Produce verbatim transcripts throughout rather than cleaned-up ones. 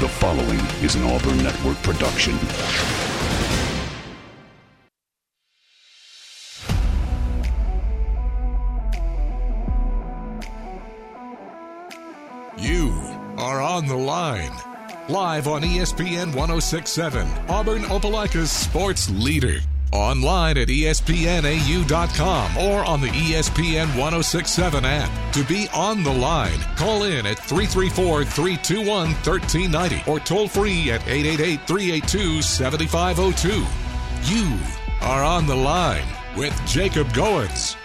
The following is an Auburn Network production. You are on the line. Live on E S P N one oh six point seven, Auburn Opelika's sports leader. Online at E S P N A U dot com or on the E S P N one oh six point seven app. To be on the line, call in at three three four, three two one, one three nine zero or toll free at eight eight eight, three eight two, seven five zero two. You are on the line with Jacob Goins.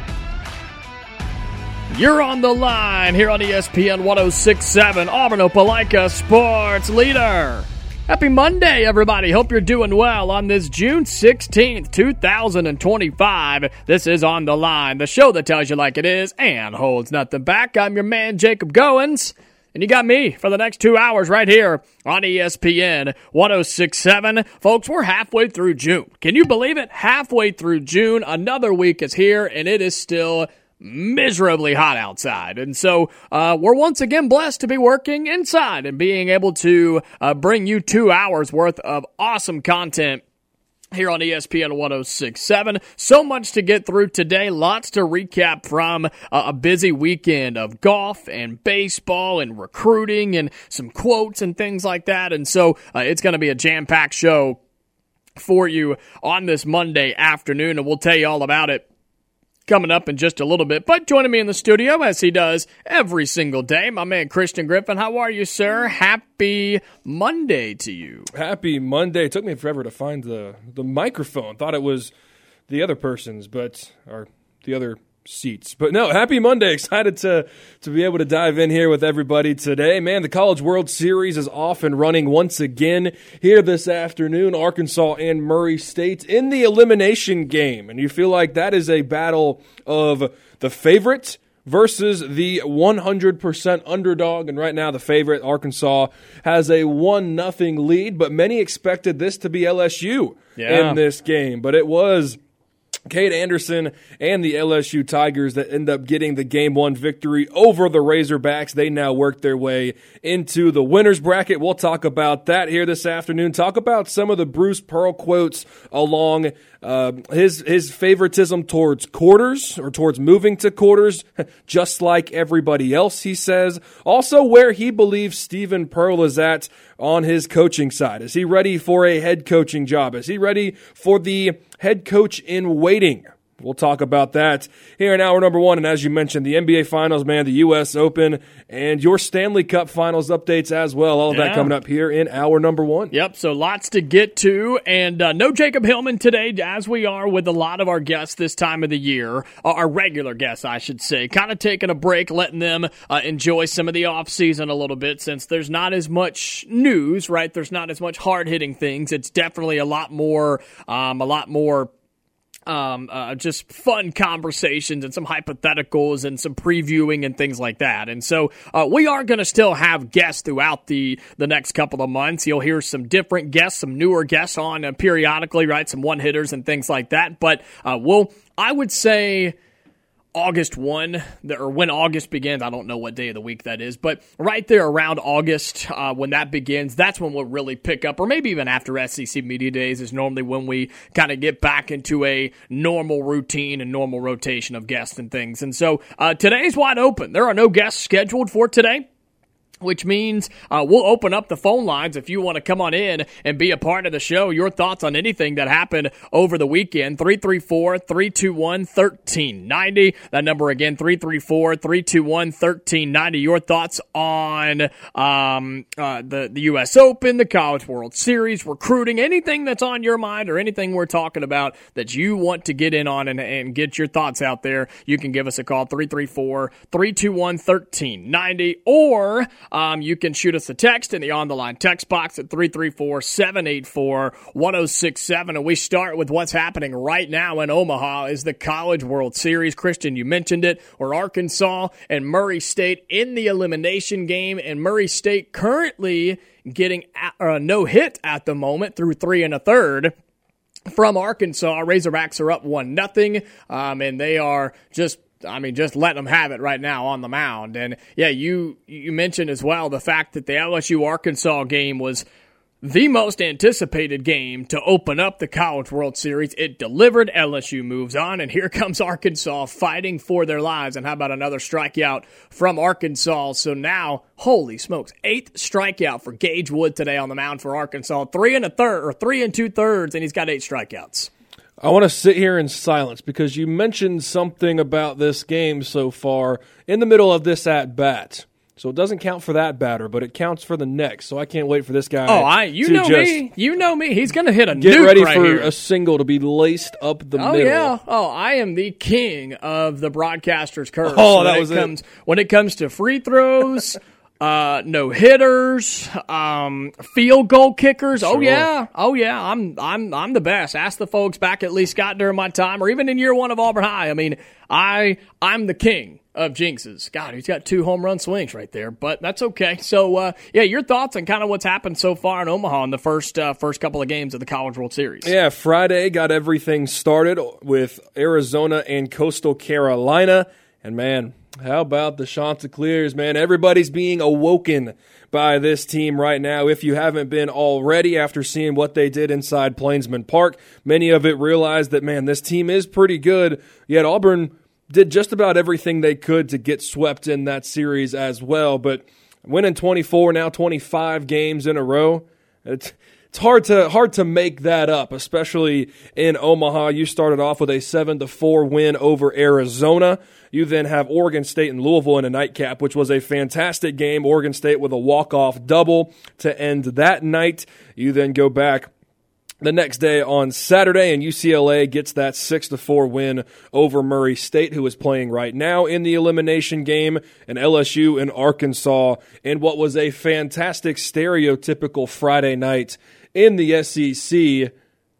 You're on the line here on E S P N one oh six point seven, Auburn Opelika sports leader. Happy Monday, everybody. Hope you're doing well on this June sixteenth, two thousand twenty-five. This is On the Line, the show that tells you like it is and holds nothing back. I'm your man, Jacob Goins, and you got me for the next two hours right here on E S P N one oh six point seven. Folks, we're halfway through June. Can you believe it? Halfway through June. Another week is here, and it is still miserably hot outside. And so uh, we're once again blessed to be working inside and being able to uh, bring you two hours worth of awesome content here on E S P N one oh six point seven. So much to get through today. Lots to recap from uh, a busy weekend of golf and baseball and recruiting and some quotes and things like that. And so uh, it's going to be a jam-packed show for you on this Monday afternoon, and we'll tell you all about it coming up in just a little bit. But joining me in the studio, as he does every single day, my man Christian Griffin. How are you, sir? Happy Monday to you. Happy Monday. It took me forever to find the, the microphone. Thought it was the other person's, but or the other seats. But no, happy Monday. Excited to, to be able to dive in here with everybody today. Man, the College World Series is off and running once again here this afternoon. Arkansas and Murray State in the elimination game. And you feel like that is a battle of the favorite versus the one hundred percent underdog. And right now the favorite, Arkansas, has a one nothing lead. But many expected this to be L S U yeah. in this game. But it was Cade Anderson and the L S U Tigers that end up getting the game one victory over the Razorbacks. They now work their way into the winner's bracket. We'll talk about that here this afternoon. Talk about some of the Bruce Pearl quotes along uh, his his favoritism towards quarters or towards moving to quarters, just like everybody else, he says. Also, where he believes Stephen Pearl is at on his coaching side. Is he ready for a head coaching job? Is he ready for the head coach in waiting? We'll talk about that here in hour number one. And as you mentioned, the N B A Finals, man, the U S Open, and your Stanley Cup Finals updates as well. All of yeah. that coming up here in hour number one. Yep, so lots to get to. And uh, no Jacob Hillman today, as we are with a lot of our guests this time of the year, uh, our regular guests, I should say. Kind of taking a break, letting them uh, enjoy some of the offseason a little bit since there's not as much news, right? There's not as much hard-hitting things. It's definitely a lot more, um, a lot more Um, uh, just fun conversations and some hypotheticals and some previewing and things like that. And so uh, we are going to still have guests throughout the, the next couple of months. You'll hear some different guests, some newer guests on uh, periodically, right? Some one-hitters and things like that. But uh, we'll, I would say August first, or when August begins, I don't know what day of the week that is, but right there around August, uh, when that begins, that's when we'll really pick up, or maybe even after S E C Media Days is normally when we kind of get back into a normal routine and normal rotation of guests and things. And so uh, today's wide open. There are no guests scheduled for today, which means uh, we'll open up the phone lines if you want to come on in and be a part of the show. Your thoughts on anything that happened over the weekend, three three four, three two one, one three nine zero. That number again, three three four, three two one, one three nine zero. Your thoughts on um, uh, the, the U S Open, the College World Series, recruiting, anything that's on your mind or anything we're talking about that you want to get in on and, and get your thoughts out there, you can give us a call, three three four, three two one, one three nine zero, or Um, you can shoot us a text in the On The Line text box at three three four, seven eight four, one oh six seven. And we start with what's happening right now in Omaha is the College World Series. Christian, you mentioned it, or Arkansas and Murray State in the elimination game. And Murray State currently getting a no hit at the moment through three and a third. From Arkansas, Razorbacks are up one nothing, um, and they are just I mean, just letting them have it right now on the mound. And, yeah, you you mentioned as well the fact that the L S U-Arkansas game was the most anticipated game to open up the College World Series. It delivered. L S U moves on, and here comes Arkansas fighting for their lives. And how about another strikeout from Arkansas? So now, holy smokes, eighth strikeout for Gage Wood today on the mound for Arkansas. Three and a third, or three and two thirds, and he's got eight strikeouts. I want to sit here in silence because you mentioned something about this game so far in the middle of this at-bat. So it doesn't count for that batter, but it counts for the next. So I can't wait for this guy. Oh, I you to know just me. You know me. He's going to hit a get nuke ready right for here. a single to be laced up the oh, middle. Oh yeah. Oh, I am the king of the broadcaster's curse. Oh, when that it was comes, it. When it comes to free throws, uh, no hitters, um, field goal kickers. Sure. Oh yeah. Oh yeah. I'm I'm I'm the best. Ask the folks back at Lee Scott during my time, or even in year one of Auburn High. I mean, I I'm the king of jinxes. God, he's got two home run swings right there, but that's okay. So, uh, yeah, your thoughts on kind of what's happened so far in Omaha in the first uh, first couple of games of the College World Series. Yeah, Friday got everything started with Arizona and Coastal Carolina, and man, how about the Chanticleers, man? Everybody's being awoken by this team right now. If you haven't been already after seeing what they did inside Plainsman Park, many of it realized that, man, this team is pretty good, yet Auburn did just about everything they could to get swept in that series as well. But winning twenty-four, now twenty-five games in a row, it's it's hard to hard to make that up, especially in Omaha. You started off with a seven to four win over Arizona. You then have Oregon State and Louisville in a nightcap, which was a fantastic game. Oregon State with a walk-off double to end that night. You then go back the next day on Saturday, and U C L A gets that six to four win over Murray State, who is playing right now in the elimination game, and L S U and Arkansas in what was a fantastic stereotypical Friday night in the S E C.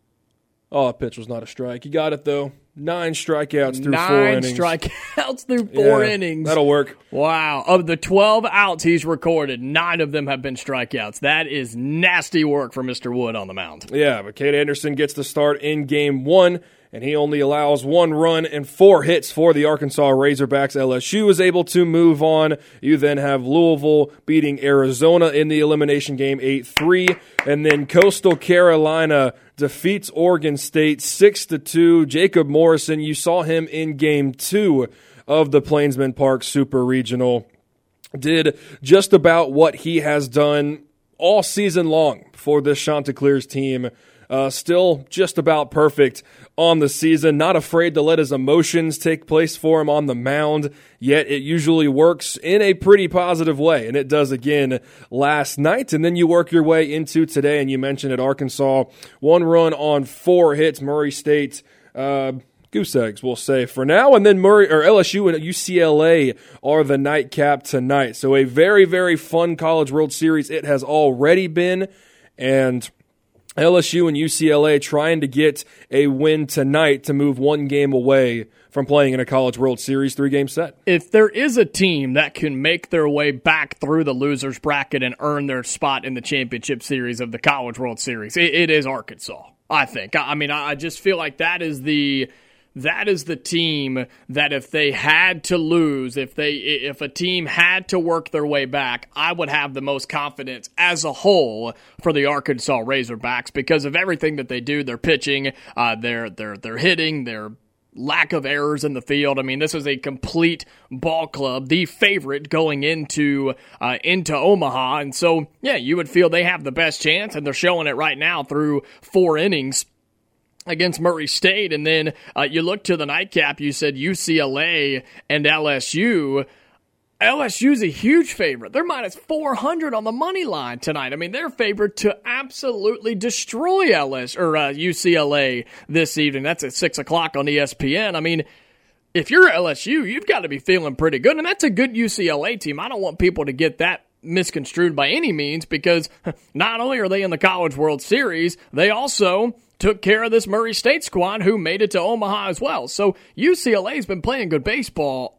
Oh, that pitch was not a strike. He got it, though. Nine strikeouts through Nine four innings. Nine strikeouts through four yeah, innings. That'll work. Wow. Of the twelve outs he's recorded, nine of them have been strikeouts. That is nasty work for Mister Wood on the mound. Yeah, but Cade Anderson gets the start in game one, and he only allows one run and four hits for the Arkansas Razorbacks. L S U is able to move on. You then have Louisville beating Arizona in the elimination game eight three, and then Coastal Carolina defeats Oregon State six to two. Jacob Morrison, you saw him in game two of the Plainsman Park Super Regional, did just about what he has done all season long for this Chanticleers team. Uh, still just about perfect on the season, not afraid to let his emotions take place for him on the mound, yet it usually works in a pretty positive way, and it does again last night. And then you work your way into today, and you mentioned it, Arkansas, one run on four hits, Murray State, uh, goose eggs, we'll say for now, and then Murray or L S U and U C L A are the nightcap tonight. So a very, very fun College World Series it has already been, and L S U and U C L A trying to get a win tonight to move one game away from playing in a College World Series three-game set. If there is a team that can make their way back through the losers bracket and earn their spot in the championship series of the College World Series, it, it is Arkansas, I think. I, I mean, I just feel like that is the... That is the team that if they had to lose, if they if a team had to work their way back, I would have the most confidence as a whole for the Arkansas Razorbacks because of everything that they do. Their pitching, uh, their their their hitting, their lack of errors in the field. I mean, this is a complete ball club, the favorite going into uh, into Omaha, and so yeah, you would feel they have the best chance, and they're showing it right now through four innings against Murray State. And then uh, you look to the nightcap, you said U C L A and L S U. L S U's a huge favorite. They're minus four hundred on the money line tonight. I mean, they're favored to absolutely destroy L S or uh, U C L A this evening. That's at six o'clock on E S P N. I mean, if you're L S U, you've got to be feeling pretty good. And that's a good U C L A team. I don't want people to get that misconstrued by any means because not only are they in the College World Series, they also took care of this Murray State squad who made it to Omaha as well. So U C L A's been playing good baseball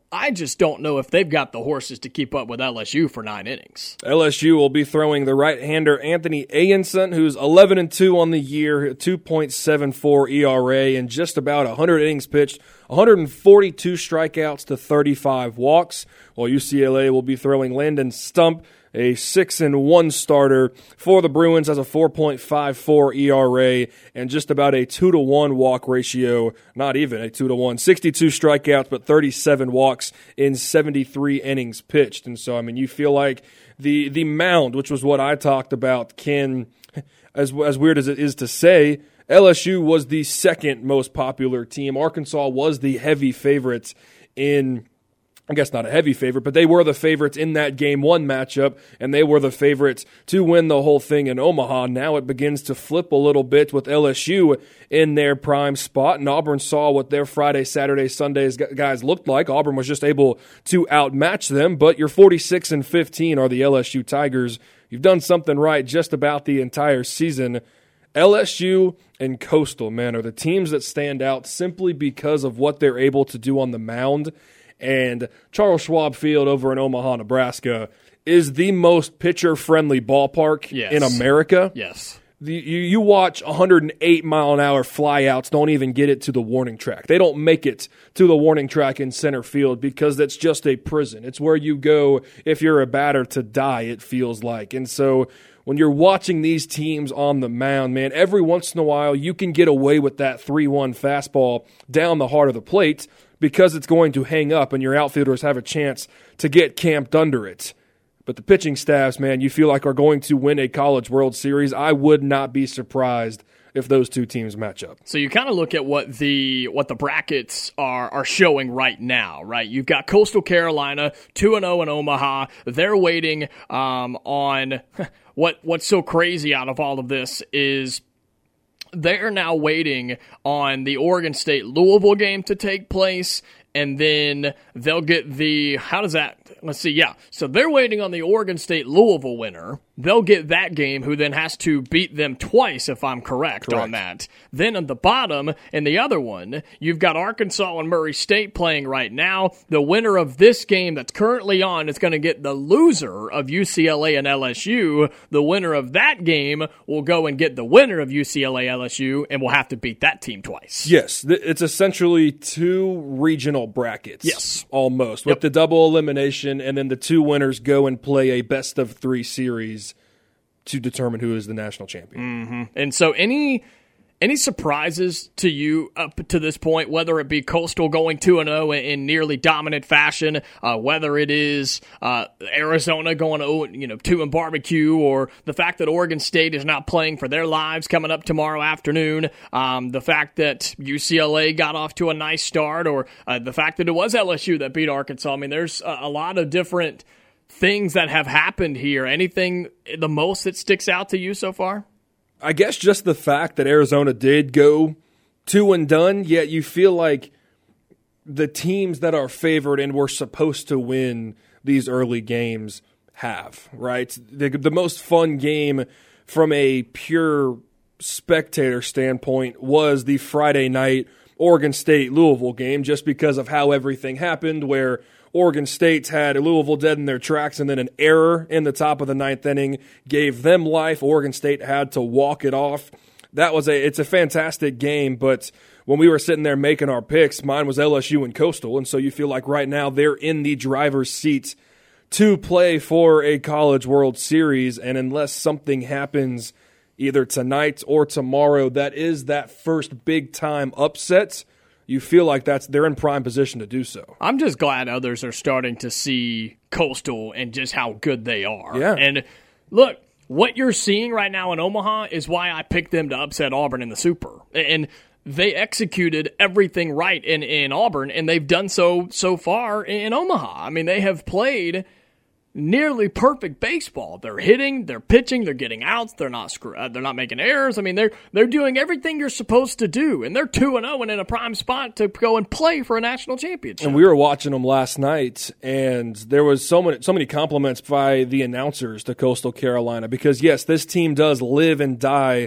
I just don't know if they've got the horses to keep up with L S U for nine innings. L S U will be throwing the right-hander Anthony Ayenson, who's eleven and two on the year, two point seven four E R A, and just about one hundred innings pitched, one hundred forty-two strikeouts to thirty-five walks, while U C L A will be throwing Landon Stump, a six and one starter for the Bruins, has a four point five four E R A and just about a two to one walk ratio, not even a two to one, sixty-two strikeouts but thirty-seven walks in seventy-three innings pitched. And so, I mean, you feel like the the mound, which was what I talked about, can, as as weird as it is to say, L S U was the second most popular team. Arkansas was the heavy favorites in, I guess not a heavy favorite, but they were the favorites in that game one matchup, and they were the favorites to win the whole thing in Omaha. Now it begins to flip a little bit with L S U in their prime spot, and Auburn saw what their Friday, Saturday, Sundays guys looked like. Auburn was just able to outmatch them, but your forty-six and fifteen are the L S U Tigers. You've done something right just about the entire season. L S U and Coastal, man, are the teams that stand out simply because of what they're able to do on the mound. And Charles Schwab Field over in Omaha, Nebraska, is the most pitcher-friendly ballpark yes. in America. Yes. The, you, you watch one hundred eight mile an hour flyouts don't even get it to the warning track. They don't make it to the warning track in center field because that's just a prison. It's where you go if you're a batter to die, it feels like. And so when you're watching these teams on the mound, man, every once in a while you can get away with that three one fastball down the heart of the plate because it's going to hang up and your outfielders have a chance to get camped under it. But the pitching staffs, man, you feel like are going to win a College World Series. I would not be surprised if those two teams match up. So you kind of look at what the what the brackets are are showing right now, right? You've got Coastal Carolina, two and oh in Omaha. They're waiting um, on what what's so crazy out of all of this is they're now waiting on the Oregon State-Louisville game to take place, and then they'll get the, how does that, let's see, yeah. So they're waiting on the Oregon State-Louisville winner. They'll get that game, who then has to beat them twice, if I'm correct, correct. on that. Then at the bottom, in the other one, you've got Arkansas and Murray State playing right now. The winner of this game that's currently on is going to get the loser of U C L A and L S U. The winner of that game will go and get the winner of U C L A L S U, and will have to beat that team twice. Yes, it's essentially two regional brackets. Yes. Almost, with yep. the double elimination, and then the two winners go and play a best of three series to determine who is the national champion. Mm-hmm. And so any any surprises to you up to this point, whether it be Coastal going two and oh in nearly dominant fashion, uh, whether it is uh, Arizona going oh, you know, two and barbecue, or the fact that Oregon State is not playing for their lives coming up tomorrow afternoon, um, the fact that U C L A got off to a nice start, or uh, the fact that it was L S U that beat Arkansas. I mean, there's a, a lot of different things that have happened here. Anything the most that sticks out to you so far? I guess just the fact that Arizona did go two and done, yet you feel like the teams that are favored and were supposed to win these early games have, right? The, the most fun game from a pure spectator standpoint was the Friday night Oregon State-Louisville game, just because of how everything happened, where Oregon State's had Louisville dead in their tracks, and then an error in the top of the ninth inning gave them life. Oregon State had to walk it off. That was a it's a fantastic game, but when we were sitting there making our picks, mine was L S U and Coastal, and so you feel like right now they're in the driver's seat to play for a College World Series, and unless something happens either tonight or tomorrow, that is that first big-time upset, you feel like that's they're in prime position to do so. I'm just glad others are starting to see Coastal and just how good they are. Yeah. And look, what you're seeing right now in Omaha is why I picked them to upset Auburn in the Super. And they executed everything right in, in Auburn, and they've done so so far in Omaha. I mean, they have played nearly perfect baseball. They're hitting, they're pitching, they're getting outs, they're not screw- uh, they're not making errors. I mean, they're they're doing everything you're supposed to do, and they're two and oh and in a prime spot to go and play for a national championship. And we were watching them last night, and there was so many so many compliments by the announcers to Coastal Carolina, because yes, this team does live and die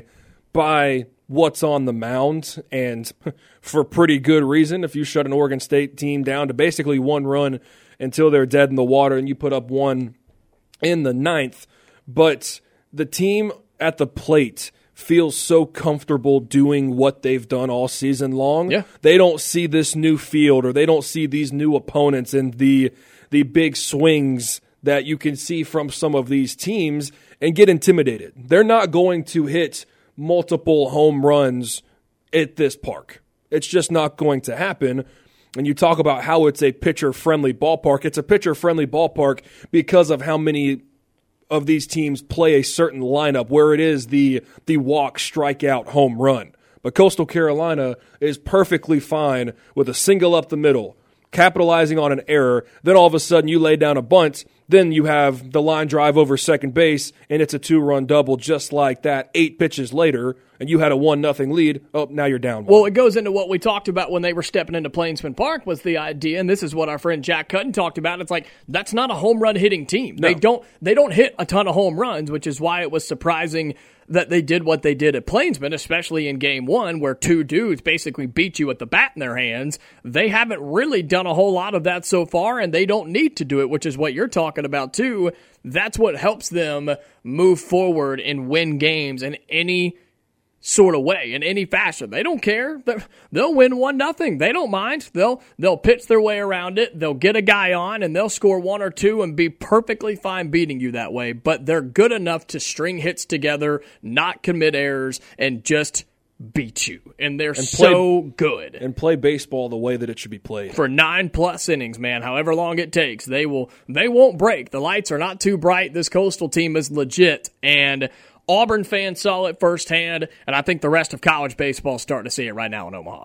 by what's on the mound, and for pretty good reason. If you shut an Oregon State team down to basically one run until they're dead in the water and you put up one in the ninth, but the team at the plate feels so comfortable doing what they've done all season long. Yeah. They don't see this new field, or they don't see these new opponents and the the big swings that you can see from some of these teams and get intimidated. They're not going to hit multiple home runs at this park. It's just not going to happen. And you talk about how it's a pitcher-friendly ballpark. It's a pitcher-friendly ballpark because of how many of these teams play a certain lineup where it is the the walk, strikeout, home run. But Coastal Carolina is perfectly fine with a single up the middle, capitalizing on an error. Then all of a sudden you lay down a bunt. Then you have the line drive over second base, and it's a two-run double just like that eight pitches later, and you had a one nothing lead. Oh, now you're down one. Well, it goes into what we talked about when they were stepping into Plainsman Park was the idea, and this is what our friend Jack Cutton talked about. It's like, that's not a home run hitting team. No. They don't they don't hit a ton of home runs, which is why it was surprising that they did what they did at Plainsman, especially in game one, where two dudes basically beat you with the bat in their hands. They haven't really done a whole lot of that so far, and they don't need to do it, which is what you're talking about too. That's what helps them move forward and win games in any sort of way, in any fashion. They don't care. They'll win one nothing. They don't mind. They'll they'll pitch their way around it. They'll get a guy on, and they'll score one or two and be perfectly fine beating you that way. But they're good enough to string hits together, not commit errors, and just beat you. And they're and play, so good. And play baseball the way that it should be played. For nine plus innings, man, however long it takes, they will they won't break. The lights are not too bright. This Coastal team is legit, and Auburn fans saw it firsthand, and I think the rest of college baseball is starting to see it right now in Omaha.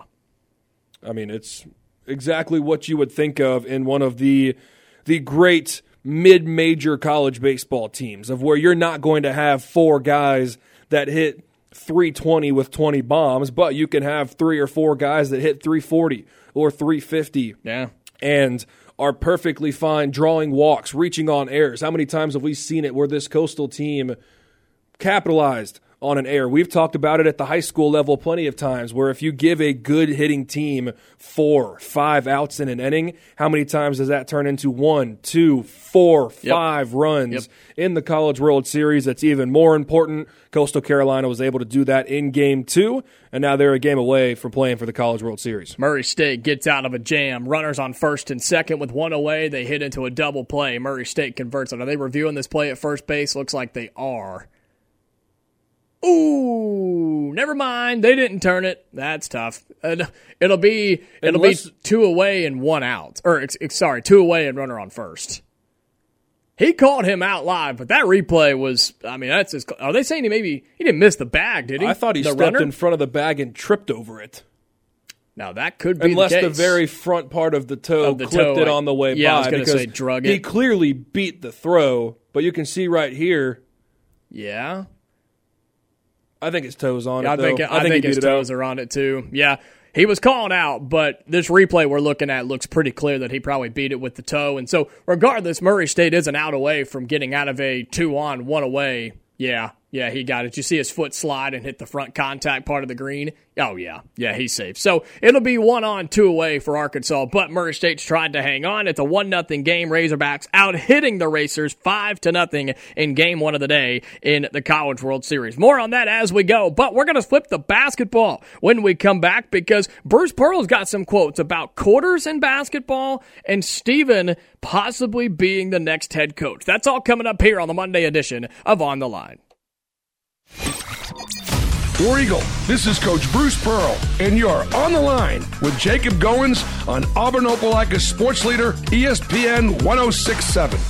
I mean, it's exactly what you would think of in one of the the great mid-major college baseball teams, of where you're not going to have four guys that hit three twenty with twenty bombs, but you can have three or four guys that hit three forty or three fifty. Yeah. And are perfectly fine drawing walks, reaching on errors. How many times have we seen it where this Coastal team capitalized on an error? We've talked about it at the high school level plenty of times, where if you give a good hitting team four, five outs in an inning, how many times does that turn into one, two, four, Yep. five runs Yep. in the College World Series? That's even more important. Coastal Carolina was able to do that in game two, and now they're a game away from playing for the College World Series. Murray State gets out of a jam. Runners on first and second with one away. They hit into a double play. Murray State converts it. Are they reviewing this play at first base? Looks like they are. Ooh, never mind. They didn't turn it. That's tough. Uh, it'll be it'll Unless, be two away and one out. Or ex, ex, sorry, two away and runner on first. He called him out live, but that replay was. I mean, that's. His, are they saying he maybe he didn't miss the bag? Did he? I thought he the stepped runner? in front of the bag and tripped over it. Now that could be Unless the, the case. very front part of the toe Of the clipped toe, it like- on the way yeah, I by. was gonna because say drug He it. clearly beat the throw, but you can see right here. Yeah. I think his toes on it. I think though. I, think, he beat his it out. toes are on it too. Yeah, he was calling out, but this replay we're looking at looks pretty clear that he probably beat it with the toe. And so, regardless, Murray State is an out away from getting out of a two on, one away. Yeah, yeah, he got it. Did you see his foot slide and hit the front contact part of the green? Oh, yeah. Yeah, he's safe. So it'll be one on, two away for Arkansas, but Murray State's tried to hang on. It's a one nothing game. Razorbacks out hitting the Racers five to nothing in game one of the day in the College World Series. More on that as we go, but we're going to flip the basketball when we come back because Bruce Pearl's got some quotes about quarters in basketball and Steven possibly being the next head coach. That's all coming up here on the Monday edition of On the Line. War Eagle, this is Coach Bruce Pearl, and you're on the line with Jacob Goins on Auburn Opelika's sports leader, E S P N one oh six point seven.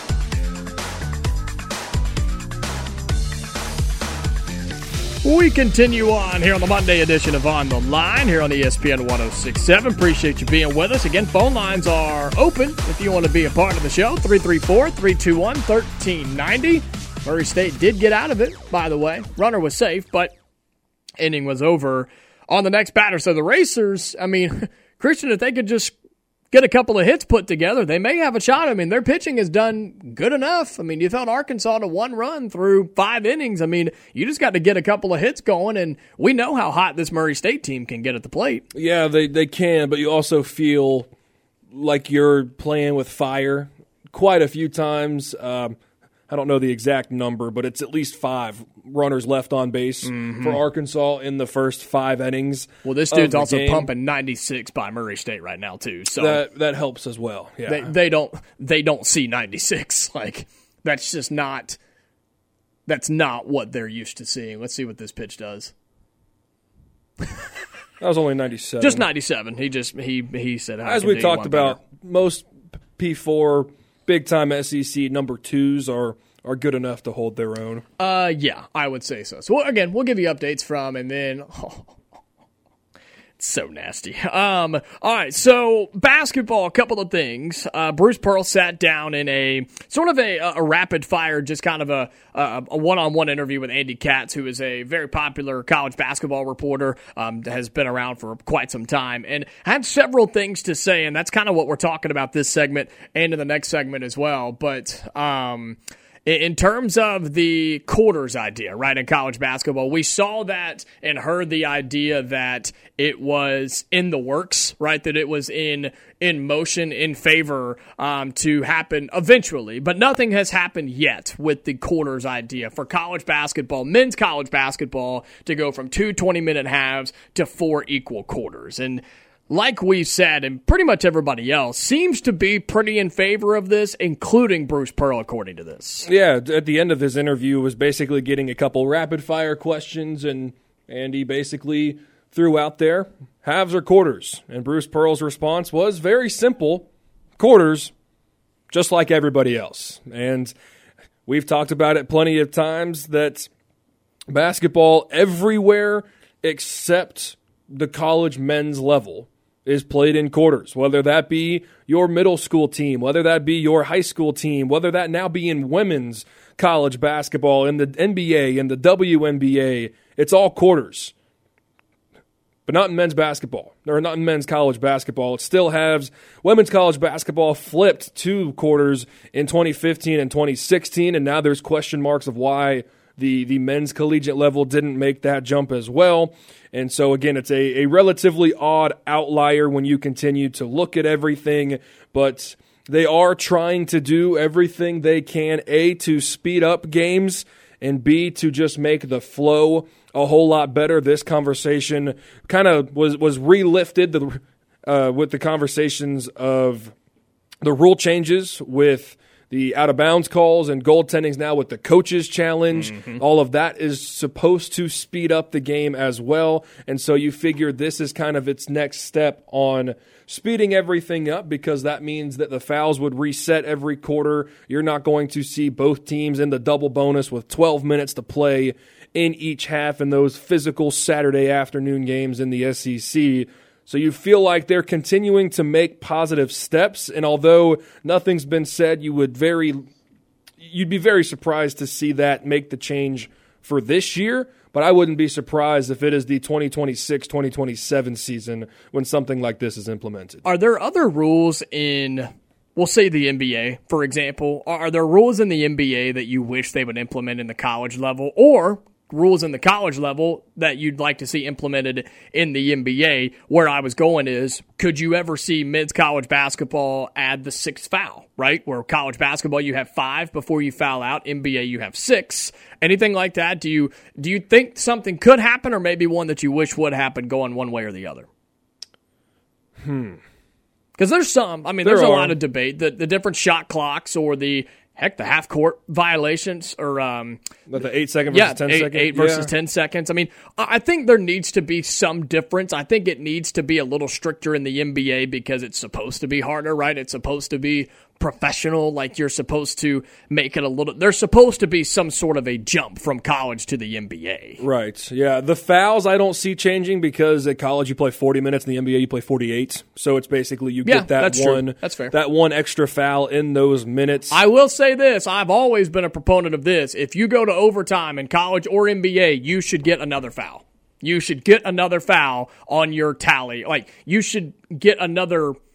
We continue on here on the Monday edition of On the Line here on E S P N one oh six point seven. Appreciate you being with us. Again, phone lines are open if you want to be a part of the show. three three four, three two one, one three nine zero. Murray State did get out of it, by the way. Runner was safe, but inning was over on the next batter. So the Racers, I mean, Christian, if they could just get a couple of hits put together, they may have a shot. I mean, their pitching has done good enough. I mean, you thought Arkansas to one run through five innings. I mean, you just got to get a couple of hits going, and we know how hot this Murray State team can get at the plate. Yeah, they, they can, but you also feel like you're playing with fire quite a few times. Um, I don't know the exact number, but it's at least five runners left on base mm-hmm. for Arkansas in the first five innings. Well, this dude's also game. pumping ninety-six by Murray State right now too, so that that helps as well. Yeah, they, they don't they don't see ninety-six. Like that's just not that's not what they're used to seeing. Let's see what this pitch does. That was only ninety-seven. Just ninety-seven. He just he he said as we talked about better. Most P four big time S E C number twos are are good enough to hold their own. Uh, yeah, I would say so. So again, we'll give you updates from, and then oh, it's so nasty. Um, all right, so basketball, a couple of things. Uh, Bruce Pearl sat down in a sort of a, a rapid fire, just kind of a, a, a one-on-one interview with Andy Katz, who is a very popular college basketball reporter, um, has been around for quite some time, and had several things to say, and that's kind of what we're talking about this segment and in the next segment as well. But um, in terms of the quarters idea, right, in college basketball, we saw that and heard the idea that it was in the works, right, that it was in in motion, in favor um, to happen eventually. But nothing has happened yet with the quarters idea for college basketball, men's college basketball, to go from two twenty-minute halves to four equal quarters. And like we've said, and pretty much everybody else seems to be pretty in favor of this, including Bruce Pearl, according to this. Yeah, at the end of his interview was basically getting a couple rapid-fire questions, and Andy basically threw out there, halves or quarters? And Bruce Pearl's response was very simple, quarters, just like everybody else. And we've talked about it plenty of times that basketball everywhere except the college men's level is played in quarters, whether that be your middle school team, whether that be your high school team, whether that now be in women's college basketball, in the N B A, in the W N B A, it's all quarters. But not in men's basketball, or not in men's college basketball. It still has women's college basketball flipped to quarters in twenty fifteen and twenty sixteen, and now there's question marks of why the, the men's collegiate level didn't make that jump as well. And so, again, it's a, a relatively odd outlier when you continue to look at everything, but they are trying to do everything they can, A, to speed up games, and B, to just make the flow a whole lot better. This conversation kind of was, was relifted the, uh, with the conversations of the rule changes with the out-of-bounds calls and goaltendings now with the coaches challenge. Mm-hmm. All of that is supposed to speed up the game as well. And so you figure this is kind of its next step on speeding everything up, because that means that the fouls would reset every quarter. You're not going to see both teams in the double bonus with twelve minutes to play in each half in those physical Saturday afternoon games in the S E C. So you feel like they're continuing to make positive steps, and although nothing's been said, you would very, you'd be very surprised to see that make the change for this year, but I wouldn't be surprised if it is the twenty twenty-six twenty twenty-seven season when something like this is implemented. Are there other rules in, we'll say the N B A, for example, are there rules in the N B A that you wish they would implement in the college level, or rules in the college level that you'd like to see implemented in the N B A? Where I was going is, could you ever see men's college basketball add the sixth foul, right? Where college basketball you have five before you foul out, N B A you have six. Anything like that? Do you do you think something could happen, or maybe one that you wish would happen going one way or the other? Hmm. Because there's some, I mean, there there's are. a lot of debate. The, the different shot clocks, or the Heck, the half-court violations, or um, the eight second versus yeah, ten eight, second, eight versus yeah. ten seconds. I mean, I think there needs to be some difference. I think it needs to be a little stricter in the N B A because it's supposed to be harder, right? It's supposed to be professional. Like, you're supposed to make it a little. There's supposed to be some sort of a jump from college to the N B A. Right. Yeah. The fouls I don't see changing because at college you play forty minutes, in the N B A you play forty-eight. So it's basically you yeah, get that that's one. True. That's fair. That one extra foul in those minutes. I will say this, I've always been a proponent of this. If you go to overtime in college or N B A, you should get another foul. You should get another foul on your tally. Like, you should get another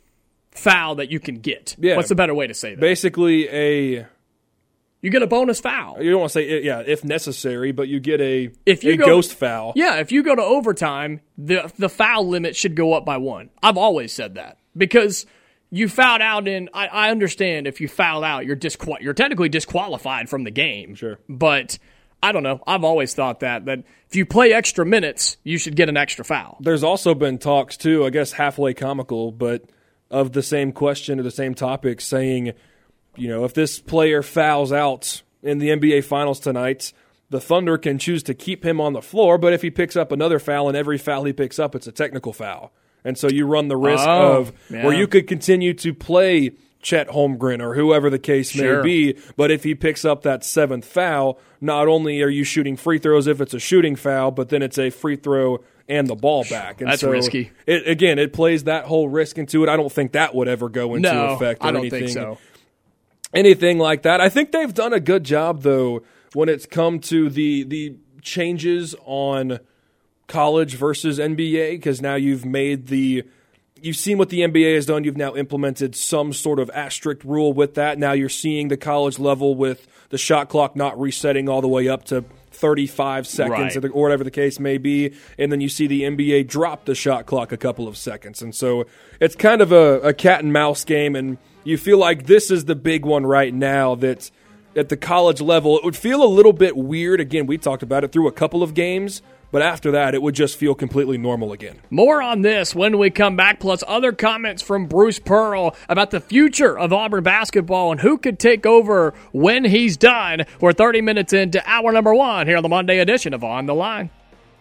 foul that you can get. Yeah. What's the better way to say that? Basically a... You get a bonus foul. You don't want to say, yeah, if necessary, but you get a, if you a go, ghost foul. Yeah, if you go to overtime, the the foul limit should go up by one. I've always said that. Because you fouled out in, I, I understand if you foul out, you're disqual- you're technically disqualified from the game. Sure. But I don't know. I've always thought that, that if you play extra minutes, you should get an extra foul. There's also been talks, too, I guess halfway comical, but of the same question or the same topic, saying, you know, if this player fouls out in the N B A Finals tonight, the Thunder can choose to keep him on the floor, but if he picks up another foul and every foul he picks up, it's a technical foul. And so you run the risk oh, of yeah. where you could continue to play Chet Holmgren or whoever the case sure. may be, but if he picks up that seventh foul, not only are you shooting free throws if it's a shooting foul, but then it's a free throw and the ball back. And That's so risky. It, again, it plays that whole risk into it. I don't think that would ever go into no, effect or I don't anything. think so. Anything like that. I think they've done a good job, though, when it's come to the the changes on college versus N B A, because now you've made the you've seen what the N B A has done. You've now implemented some sort of asterisk rule with that. Now you're seeing the college level with the shot clock not resetting all the way up to thirty-five seconds right. or whatever the case may be, and then you see the N B A drop the shot clock a couple of seconds. And so it's kind of a, a cat and mouse game, and you feel like this is the big one right now that at the college level, it would feel a little bit weird. Again, we talked about it through a couple of games, but after that, it would just feel completely normal again. More on this when we come back, plus other comments from Bruce Pearl about the future of Auburn basketball and who could take over when he's done. We're thirty minutes into hour number one here on the Monday edition of On the Line.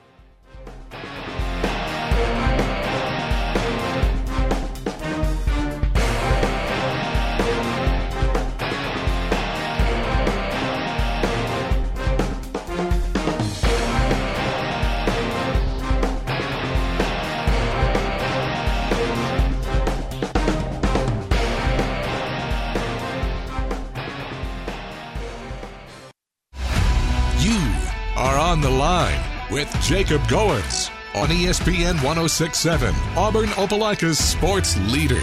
On the Line with Jacob Goins on E S P N one oh six point seven, Auburn Opelika's sports leader.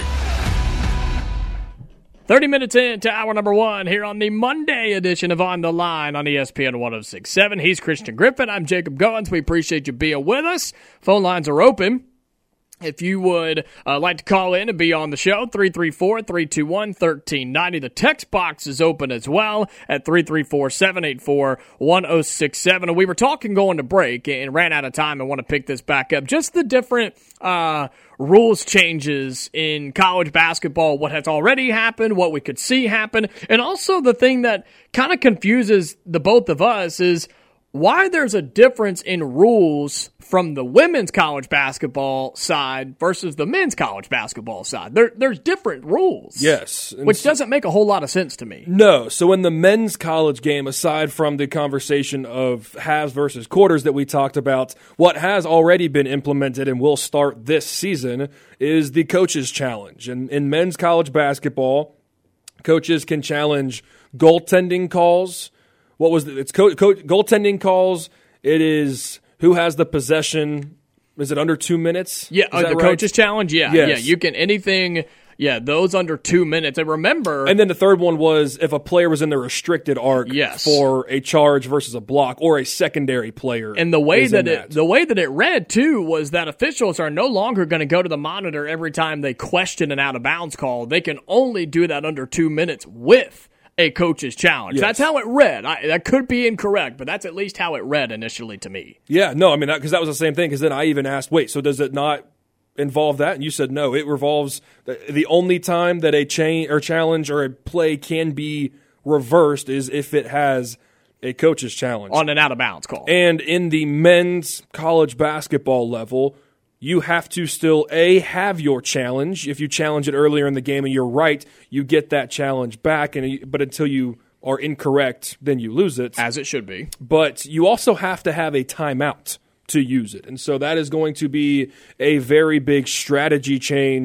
thirty minutes into hour number one here on the Monday edition of On the Line on E S P N one oh six point seven. He's Christian Griffin. I'm Jacob Goins. We appreciate you being with us. Phone lines are open. If you would uh, like to call in and be on the show, three three four, three two one, one three nine zero. The text box is open as well at three three four, seven eight four, one oh six seven. And we were talking going to break and ran out of time. I want to pick this back up. Just the different uh, rules changes in college basketball, what has already happened, what we could see happen, and also the thing that kind of confuses the both of us is why there's a difference in rules from the women's college basketball side versus the men's college basketball side. There, there's different rules. Yes. Which doesn't make a whole lot of sense to me. No. So in the men's college game, aside from the conversation of halves versus quarters that we talked about, what has already been implemented and will start this season is the coaches challenge. And in men's college basketball, coaches can challenge goaltending calls. What was the, it's co- co- goaltending calls. It is who has the possession. Is it under two minutes? Yeah, uh, the right? coaches challenge. Yeah, yes. yeah. You can anything. Yeah, those under two minutes. And remember, and then the third one was if a player was in the restricted arc yes. for a charge versus a block or a secondary player. And the way that it that. the way that it read too was that officials are no longer going to go to the monitor every time they question an out of bounds call. They can only do that under two minutes with a coach's challenge. Yes. That's how it read. I, that could be incorrect, but that's at least how it read initially to me. Yeah, no, I mean, because that, that was the same thing, because then I even asked, wait, so does it not involve that? And you said no. It revolves the, the only time that a chain or challenge or a play can be reversed is if it has a coach's challenge. On an out-of-bounds call. And in the men's college basketball level, you have to still, A, have your challenge. If you challenge it earlier in the game and you're right, you get that challenge back. And but until you are incorrect, then you lose it. As it should be. But you also have to have a timeout to use it. And so that is going to be a very big strategy change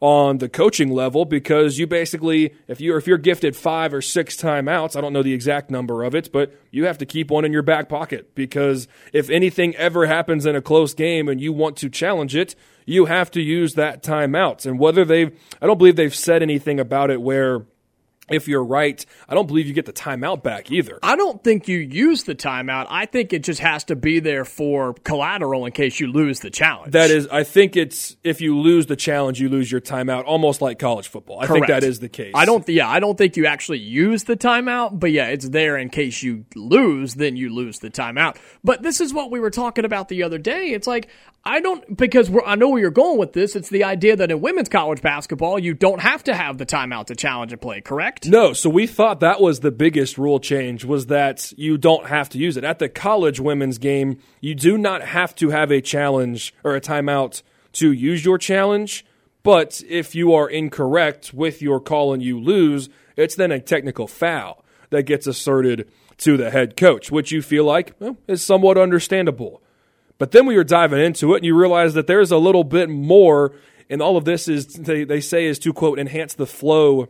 on the coaching level, because you basically, if you're if you're gifted five or six timeouts, I don't know the exact number of it, but you have to keep one in your back pocket, because if anything ever happens in a close game and you want to challenge it, you have to use that timeout. And whether they've, I don't believe they've said anything about it where, if you're right, I don't believe you get the timeout back either. I don't think you use the timeout. I think it just has to be there for collateral in case you lose the challenge. That is, I think it's, if you lose the challenge, you lose your timeout, almost like college football. I Correct. think that is the case. I don't, yeah, I don't think you actually use the timeout, but yeah, it's there in case you lose, then you lose the timeout. But this is what we were talking about the other day. It's like, I don't, because we're, I know where you're going with this. It's the idea that in women's college basketball, you don't have to have the timeout to challenge a play, correct? No, so we thought that was the biggest rule change, was that you don't have to use it. At the college women's game, you do not have to have a challenge or a timeout to use your challenge, but if you are incorrect with your call and you lose, it's then a technical foul that gets asserted to the head coach, which you feel like, well, is somewhat understandable. But then we were diving into it, and you realize that there's a little bit more, and all of this is, they, they say, is to, quote, enhance the flow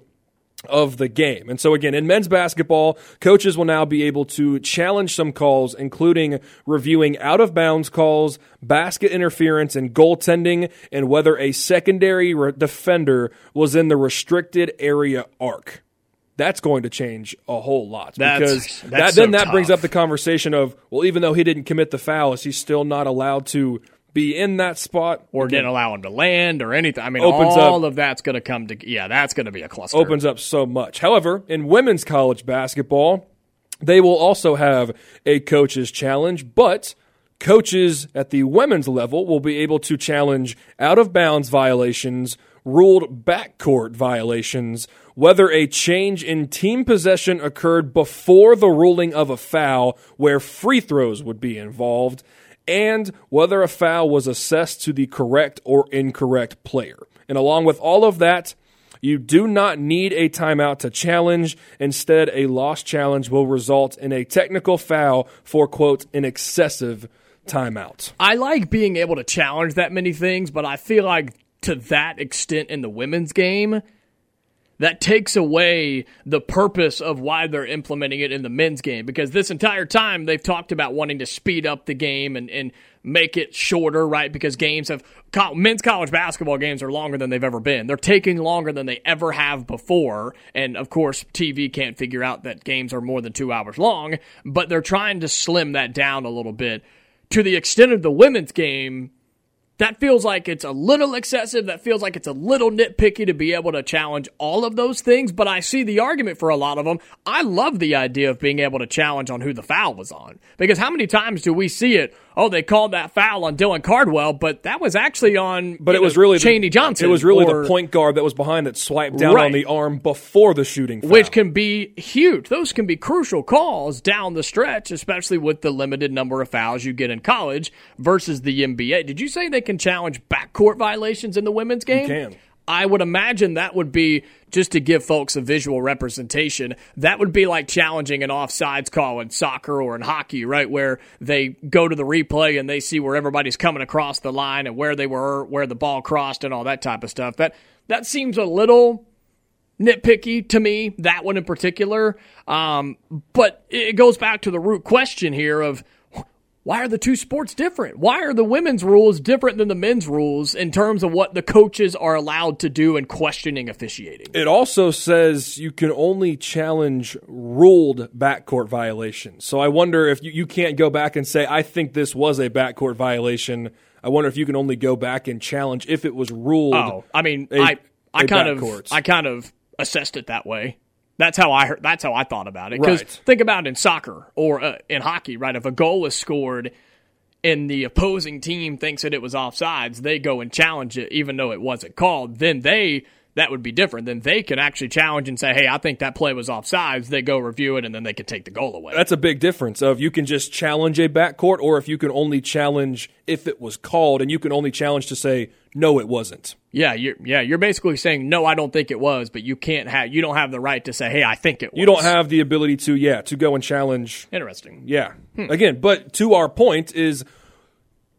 of the game. And so again, in men's basketball, coaches will now be able to challenge some calls, including reviewing out-of-bounds calls, basket interference, and goaltending, and whether a secondary re- defender was in the restricted area arc. That's going to change a whole lot, that's, because that's that, so then that tough. brings up the conversation of, well, even though he didn't commit the foul, is he still not allowed to be in that spot? Or Again, didn't allow him to land or anything. I mean, Opens all up- of that's going to come to, yeah, that's going to be a cluster. opens up so much. However, in women's college basketball, they will also have a coach's challenge, but coaches at the women's level will be able to challenge out-of-bounds violations, ruled backcourt violations, whether a change in team possession occurred before the ruling of a foul where free throws would be involved, and whether a foul was assessed to the correct or incorrect player. And along with all of that, you do not need a timeout to challenge. Instead, a lost challenge will result in a technical foul for, quote, an excessive timeout. I like being able to challenge that many things, but I feel like to that extent in the women's game, that takes away the purpose of why they're implementing it in the men's game. Because this entire time, they've talked about wanting to speed up the game and, and make it shorter, right? Because games have, men's college basketball games are longer than they've ever been. They're taking longer than they ever have before. And, of course, T V can't figure out that games are more than two hours long. But they're trying to slim that down a little bit. To the extent of the women's game, that feels like it's a little excessive. That feels like it's a little nitpicky to be able to challenge all of those things. But I see the argument for a lot of them. I love the idea of being able to challenge on who the foul was on. Because how many times do we see it? Oh, they called that foul on Dylan Cardwell, but that was actually on But it know, was really Chaney the, Johnson. It was really or, the point guard that was behind that swiped down Right. on the arm before the shooting foul. Which can be huge. Those can be crucial calls down the stretch, especially with the limited number of fouls you get in college versus the N B A. Did you say they can challenge backcourt violations in the women's game? You can. I would imagine that would be, just to give folks a visual representation, that would be like challenging an offsides call in soccer or in hockey, right, where they go to the replay and they see where everybody's coming across the line and where they were, where the ball crossed and all that type of stuff. That that seems a little nitpicky to me, that one in particular. Um, but it goes back to the root question here of, why are the two sports different? Why are the women's rules different than the men's rules in terms of what the coaches are allowed to do in questioning officiating? It also says you can only challenge ruled backcourt violations. So I wonder if you, you can't go back and say, I think this was a backcourt violation. I wonder if you can only go back and challenge if it was ruled. Oh, I mean, a, I I a kind backcourt. of I kind of assessed it that way. That's how I heard, that's how I thought about it. Because Right. think about it in soccer or uh, in hockey, right? If a goal is scored and the opposing team thinks that it was offsides, they go and challenge it even though it wasn't called. Then they that would be different. Then they can actually challenge and say, hey, I think that play was offsides. They go review it, and then they can take the goal away. That's a big difference of you can just challenge a backcourt or if you can only challenge if it was called, and you can only challenge to say, no, it wasn't. Yeah, you're, yeah, you're basically saying, no, I don't think it was, but you can't have, you don't have the right to say, hey, I think it was. You don't have the ability to, yeah, to go and challenge. Interesting. Yeah. Hmm. Again, but to our point is,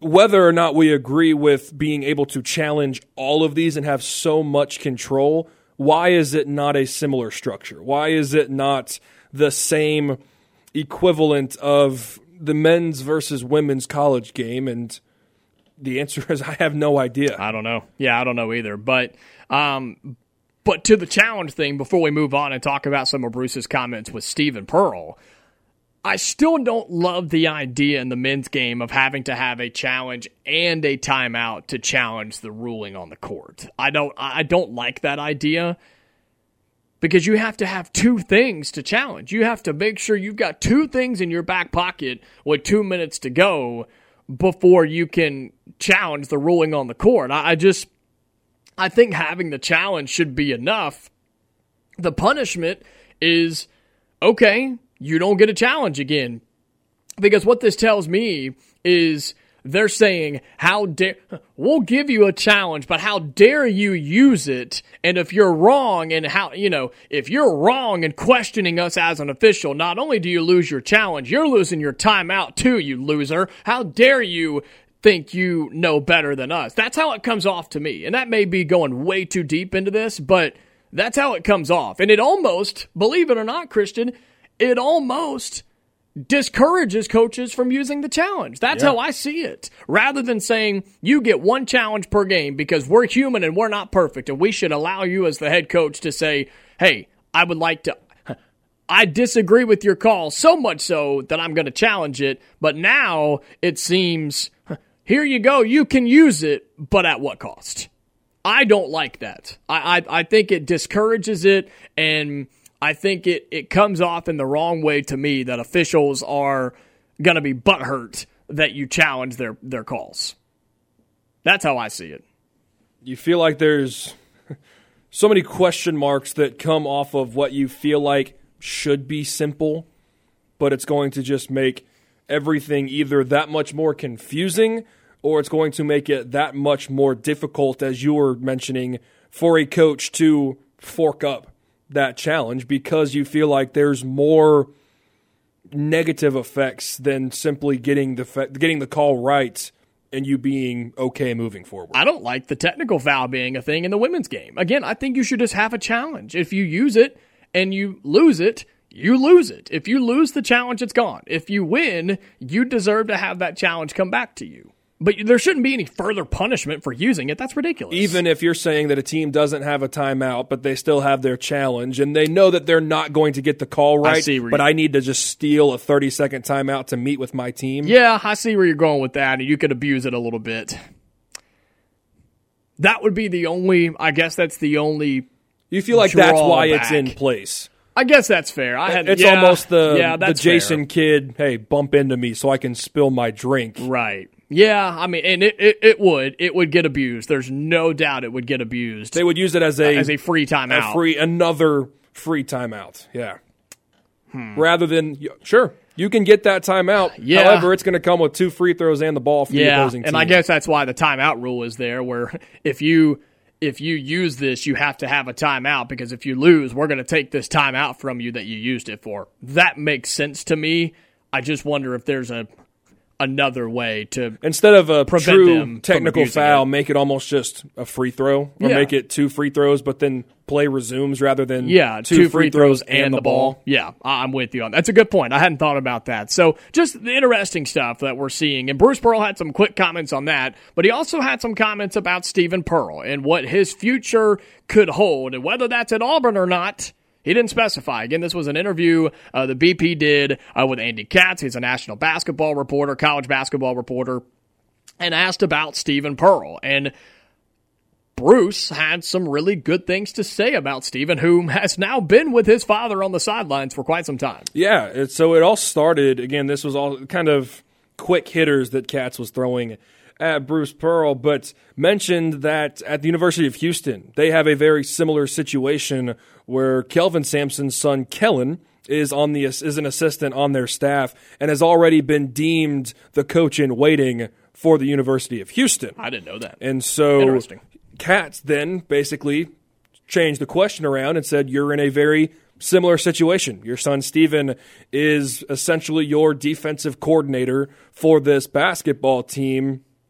whether or not we agree with being able to challenge all of these and have so much control, why is it not a similar structure? Why is it not the same equivalent of the men's versus women's college game? And the answer is I have no idea. I don't know. Yeah, I don't know either. But um, but to the challenge thing, before we move on and talk about some of Bruce's comments with Stephen Pearl, I still don't love the idea in the men's game of having to have a challenge and a timeout to challenge the ruling on the court. I don't I don't like that idea because you have to have two things to challenge. You have to make sure you've got two things in your back pocket with two minutes to go before you can challenge the ruling on the court. I, I just I think having the challenge should be enough. The punishment is, okay, you don't get a challenge again. Because what this tells me is they're saying, how dare, we'll give you a challenge, but how dare you use it? And if you're wrong and how, you know, if you're wrong and questioning us as an official, not only do you lose your challenge, you're losing your timeout too, you loser. How dare you think you know better than us? That's how it comes off to me. And that may be going way too deep into this, but that's how it comes off. And it almost, believe it or not, Christian, it almost discourages coaches from using the challenge. That's yeah. how I see it. Rather than saying, you get one challenge per game because we're human and we're not perfect, and we should allow you as the head coach to say, hey, I would like to, I disagree with your call so much so that I'm going to challenge it, but now it seems, here you go, you can use it, but at what cost? I don't like that. I, I, I think it discourages it, and I think it, it comes off in the wrong way to me that officials are going to be butthurt that you challenge their, their calls. That's how I see it. You feel like there's so many question marks that come off of what you feel like should be simple, but it's going to just make everything either that much more confusing or it's going to make it that much more difficult, as you were mentioning, for a coach to fork up that challenge because you feel like there's more negative effects than simply getting the getting the call right and you being okay moving forward. I don't like the technical foul being a thing in the women's game. Again, I think you should just have a challenge. If you use it and you lose it, you lose it. If you lose the challenge, it's gone. If you win, you deserve to have that challenge come back to you. But there shouldn't be any further punishment for using it. That's ridiculous. Even if you're saying that a team doesn't have a timeout, but they still have their challenge, and they know that they're not going to get the call right, I see but I need to just steal a thirty-second timeout to meet with my team. Yeah, I see where you're going with that, and you could abuse it a little bit. That would be the only, I guess that's the only You feel like that's why it's in place. I guess that's fair. I had, it's yeah, almost the, yeah, the Jason fair. Kidd, hey, bump into me so I can spill my drink. Right. Yeah, I mean, and it, it, it would. It would get abused. There's no doubt it would get abused. They would use it as a, as a free timeout. A free, another free timeout, yeah. Hmm. Rather than, sure, you can get that timeout. Yeah. However, it's going to come with two free throws and the ball for yeah, the opposing team. And I guess that's why the timeout rule is there, where if you... If you use this, you have to have a timeout because if you lose, we're going to take this timeout from you that you used it for. That makes sense to me. I just wonder if there's a another way to instead of a true technical foul, it. Make it almost just a free throw, or yeah. make it two free throws, but then play resumes rather than yeah, two, two free, free throws, throws and, and the ball. ball. Yeah, I'm with you on that. That's a good point. I hadn't thought about that. So just the interesting stuff that we're seeing. And Bruce Pearl had some quick comments on that, but he also had some comments about Stephen Pearl and what his future could hold, and whether that's at Auburn or not. He didn't specify. Again, this was an interview uh, the B P did uh, with Andy Katz. He's a national basketball reporter, college basketball reporter, and asked about Stephen Pearl. And Bruce had some really good things to say about Stephen, who has now been with his father on the sidelines for quite some time. Yeah, it, so it all started, again, this was all kind of quick hitters that Katz was throwing at Bruce Pearl, but mentioned that at the University of Houston, they have a very similar situation where Kelvin Sampson's son, Kellen, is on the is an assistant on their staff and has already been deemed the coach in waiting for the University of Houston. I didn't know that. And so Interesting. Katz then basically changed the question around and said, you're in a very similar situation. Your son, Stephen, is essentially your defensive coordinator for this basketball team.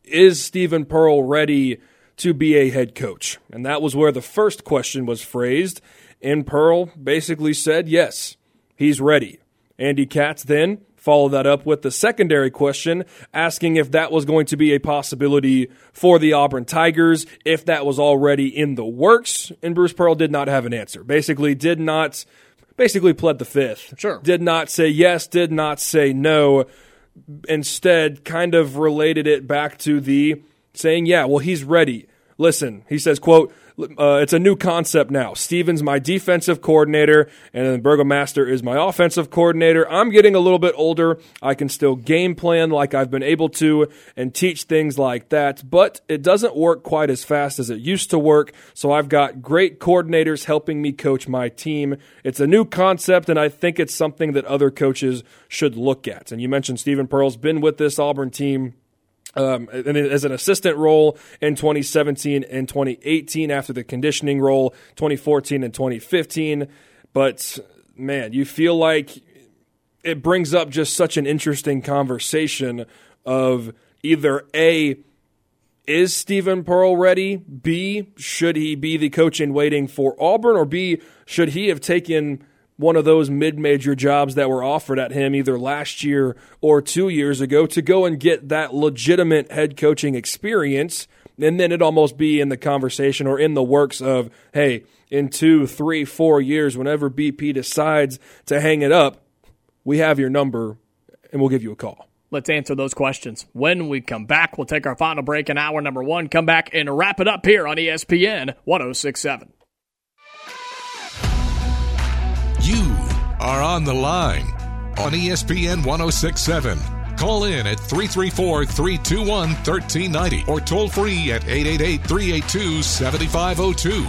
is Stephen Pearl ready to be a head coach? And that was where the first question was phrased. And Pearl basically said, yes, he's ready. Andy Katz then followed that up with the secondary question, asking if that was going to be a possibility for the Auburn Tigers, if that was already in the works. And Bruce Pearl did not have an answer. Basically did not, basically pled the fifth. Sure. Did not say yes, did not say no. Instead, kind of related it back to the saying, yeah, well, he's ready. Listen, he says, quote, uh, it's a new concept now. Steven's my defensive coordinator, and then Burgomaster is my offensive coordinator. I'm getting a little bit older. I can still game plan like I've been able to and teach things like that, but it doesn't work quite as fast as it used to work, so I've got great coordinators helping me coach my team. It's a new concept, and I think it's something that other coaches should look at. And you mentioned Stephen Pearl's been with this Auburn team Um, and as an assistant role in twenty seventeen and twenty eighteen after the conditioning role, twenty fourteen and twenty fifteen. But, man, you feel like it brings up just such an interesting conversation of either A, is Stephen Pearl ready? B, should he be the coach in waiting for Auburn? Or B, should he have taken one of those mid-major jobs that were offered at him either last year or two years ago to go and get that legitimate head coaching experience, and then it'd almost be in the conversation or in the works of, hey, in two, three, four years, whenever B P decides to hang it up, we have your number, and we'll give you a call. Let's answer those questions. When we come back, we'll take our final break in hour number one, come back and wrap it up here on E S P N one oh six point seven. You are on the line on E S P N one oh six point seven. Call in at three three four, three two one, one three nine zero or toll free at eight eight eight, three eight two, seven five zero two.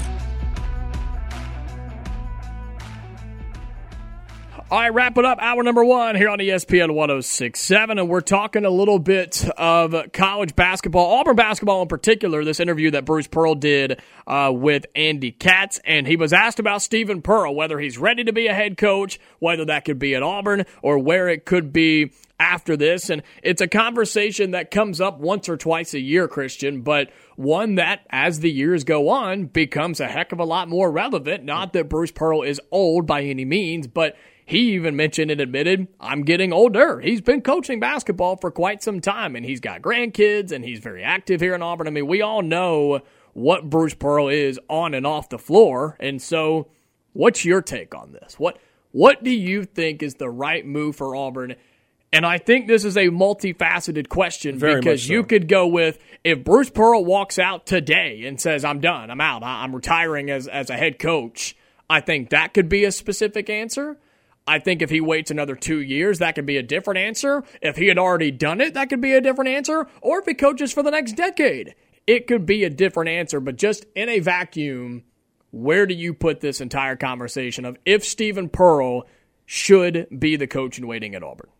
All right, wrap it up. Hour number one here on E S P N one oh six point seven, and we're talking a little bit of college basketball, Auburn basketball in particular, this interview that Bruce Pearl did uh, with Andy Katz, and he was asked about Stephen Pearl, whether he's ready to be a head coach, whether that could be at Auburn or where it could be after this. And it's a conversation that comes up once or twice a year, Christian, but one that, as the years go on, becomes a heck of a lot more relevant. Not that Bruce Pearl is old by any means, but he even mentioned and admitted, I'm getting older. He's been coaching basketball for quite some time, and he's got grandkids, and he's very active here in Auburn. I mean, we all know what Bruce Pearl is on and off the floor, and so what's your take on this? What what do you think is the right move for Auburn? And I think this is a multifaceted question Very because much so. You could go with, if Bruce Pearl walks out today and says, I'm done, I'm out, I'm retiring as, as a head coach, I think that could be a specific answer. I think if he waits another two years, that could be a different answer. If he had already done it, that could be a different answer. Or if he coaches for the next decade, it could be a different answer. But just in a vacuum, where do you put this entire conversation of if Stephen Pearl should be the coach in waiting at Auburn?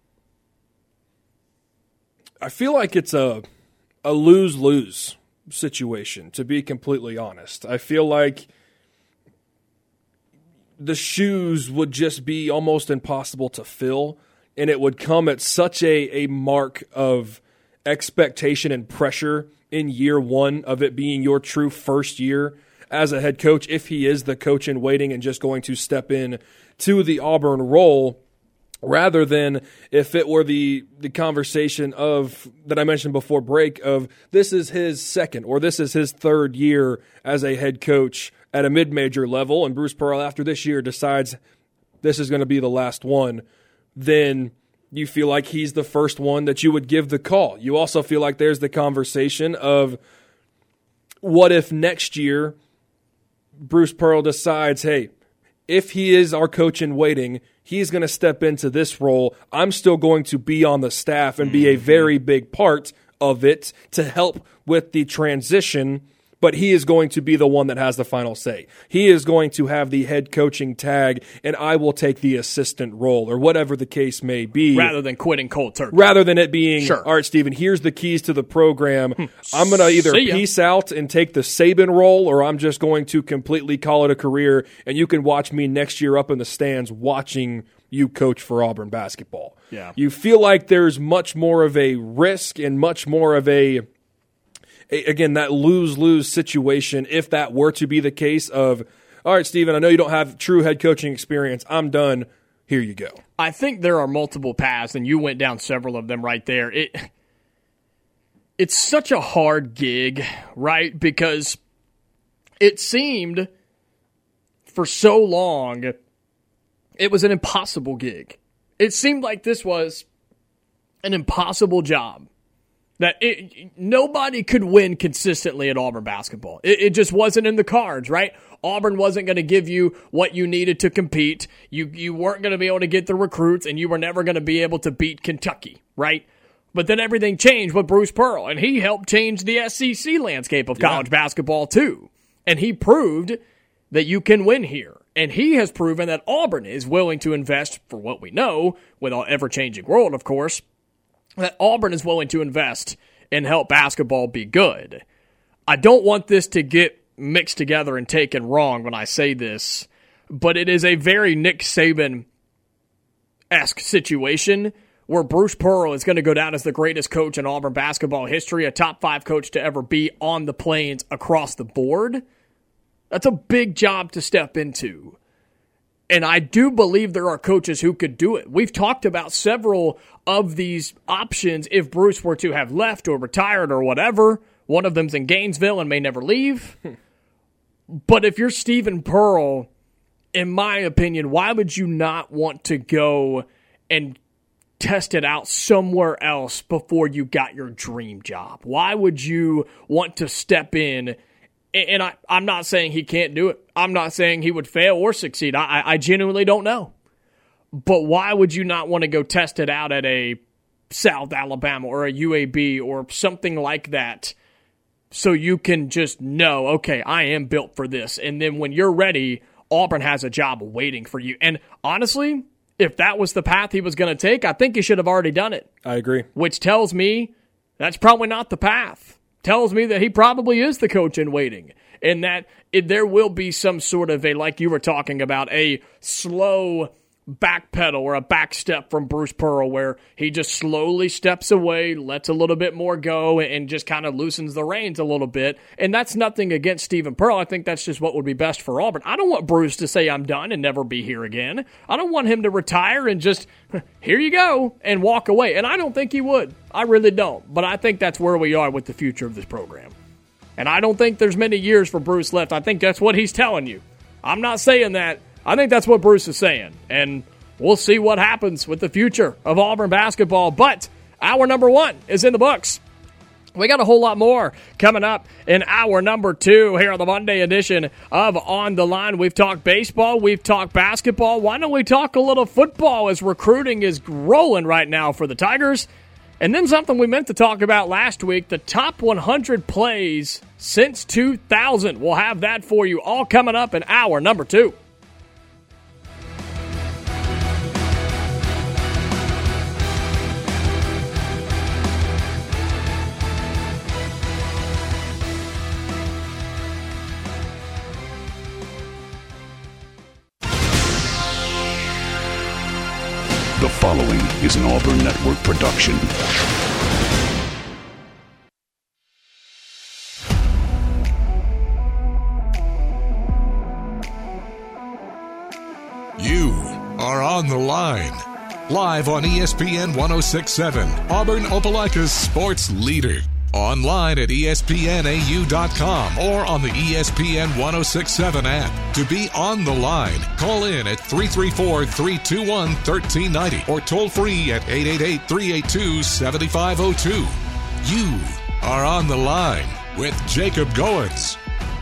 I feel like it's a a lose-lose situation, to be completely honest. I feel like the shoes would just be almost impossible to fill, and it would come at such a, a mark of expectation and pressure in year one of it being your true first year as a head coach, if he is the coach in waiting and just going to step in to the Auburn role, rather than if it were the the conversation of that I mentioned before break of this is his second or this is his third year as a head coach at a mid-major level, and Bruce Pearl after this year decides this is going to be the last one, then you feel like he's the first one that you would give the call. You also feel like there's the conversation of what if next year Bruce Pearl decides, hey, if he is our coach in waiting, he's going to step into this role. I'm still going to be on the staff and be a very big part of it to help with the transition, but he is going to be the one that has the final say. He is going to have the head coaching tag, and I will take the assistant role, or whatever the case may be. Rather than quitting cold turkey. Rather than it being, sure. All right, Stephen, here's the keys to the program. I'm going to either peace out and take the Saban role, or I'm just going to completely call it a career, and you can watch me next year up in the stands watching you coach for Auburn basketball. Yeah. You feel like there's much more of a risk and much more of a again, that lose-lose situation, if that were to be the case of, all right, Steven, I know you don't have true head coaching experience. I'm done. Here you go. I think there are multiple paths, and you went down several of them right there. It It's such a hard gig, right? Because it seemed for so long it was an impossible gig. It seemed like this was an impossible job. That it, nobody could win consistently at Auburn basketball. It, it just wasn't in the cards, right? Auburn wasn't going to give you what you needed to compete. You you weren't going to be able to get the recruits, and you were never going to be able to beat Kentucky, right? But then everything changed with Bruce Pearl, and he helped change the S E C landscape of college yeah. basketball too. And he proved that you can win here. And he has proven that Auburn is willing to invest, for what we know, with our ever-changing world, of course, that Auburn is willing to invest and help basketball be good. I don't want this to get mixed together and taken wrong when I say this, but it is a very Nick Saban-esque situation where Bruce Pearl is going to go down as the greatest coach in Auburn basketball history, a top five coach to ever be on the Plains across the board. That's a big job to step into. And I do believe there are coaches who could do it. We've talked about several of these options if Bruce were to have left or retired or whatever. One of them's in Gainesville and may never leave. But if you're Stephen Pearl, in my opinion, why would you not want to go and test it out somewhere else before you got your dream job? Why would you want to step in? And I, I'm not saying he can't do it. I'm not saying he would fail or succeed. I, I genuinely don't know. But why would you not want to go test it out at a South Alabama or a U A B or something like that so you can just know, okay, I am built for this. And then when you're ready, Auburn has a job waiting for you. And honestly, if that was the path he was going to take, I think he should have already done it. I agree. Which tells me that's probably not the path. Tells me that he probably is the coach in waiting, and that it, there will be some sort of a, like you were talking about, a slow backpedal or a backstep from Bruce Pearl where he just slowly steps away, lets a little bit more go, and just kind of loosens the reins a little bit. And that's nothing against Stephen Pearl. I think that's just what would be best for Auburn. I don't want Bruce to say I'm done and never be here again. I don't want him to retire and just, here you go, and walk away. And I don't think he would. I really don't. But I think that's where we are with the future of this program. And I don't think there's many years for Bruce left. I think that's what he's telling you. I'm not saying that. I think that's what Bruce is saying, and we'll see what happens with the future of Auburn basketball. But hour number one is in the books. We got a whole lot more coming up in hour number two here on the Monday edition of On the Line. We've talked baseball. We've talked basketball. Why don't we talk a little football as recruiting is rolling right now for the Tigers? And then something we meant to talk about last week, the top one hundred plays since two thousand. We'll have that for you all coming up in hour number two. The following is an Auburn Network production. You are on the line. Live on E S P N ten sixty-seven, Auburn Opelika's sports leader. Online at E S P N A U dot com or on the E S P N ten sixty-seven app. To be on the line, call in at three three four, three two one, one three nine zero or toll free at eight eight eight, three eight two, seven five zero two. You are on the line with Jacob Goins.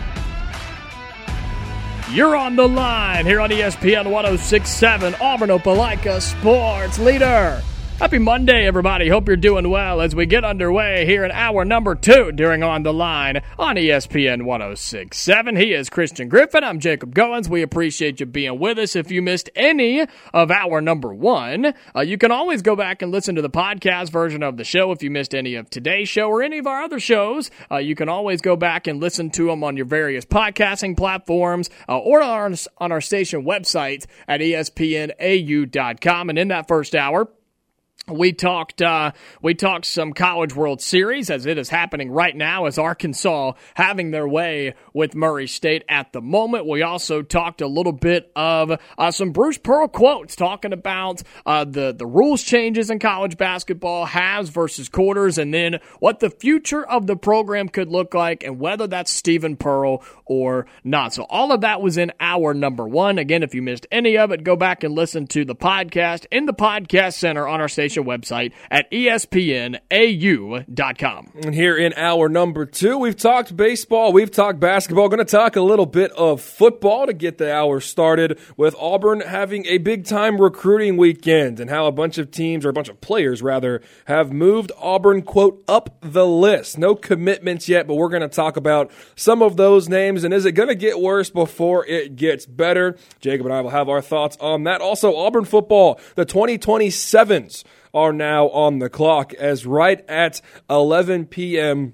You're on the line here on E S P N ten sixty-seven, Auburn Opelika sports leader. Happy Monday, everybody. Hope you're doing well as we get underway here in hour number two during On the Line on E S P N ten sixty-seven. He is Christian Griffin. I'm Jacob Goins. We appreciate you being with us. If you missed any of hour number one, uh, you can always go back and listen to the podcast version of the show. If you missed any of today's show or any of our other shows, uh, you can always go back and listen to them on your various podcasting platforms uh, or on our, on our station website at E S P N A U dot com. And in that first hour, We talked uh, we talked some College World Series as it is happening right now as Arkansas having their way with Murray State at the moment. We also talked a little bit of uh, some Bruce Pearl quotes talking about uh, the, the rules changes in college basketball, halves versus quarters, and then what the future of the program could look like and whether that's Stephen Pearl or not. So all of that was in hour number one. Again, if you missed any of it, go back and listen to the podcast in the podcast center on our station website at E S P N A U dot com. And here in hour number two, we've talked baseball, we've talked basketball. Going to talk a little bit of football to get the hour started with Auburn having a big-time recruiting weekend and how a bunch of teams, or a bunch of players rather, have moved Auburn, quote, up the list. No commitments yet, but we're going to talk about some of those names. And is it going to get worse before it gets better? Jacob and I will have our thoughts on that. Also, Auburn football, the twenty twenty-sevens are now on the clock as right at eleven p.m.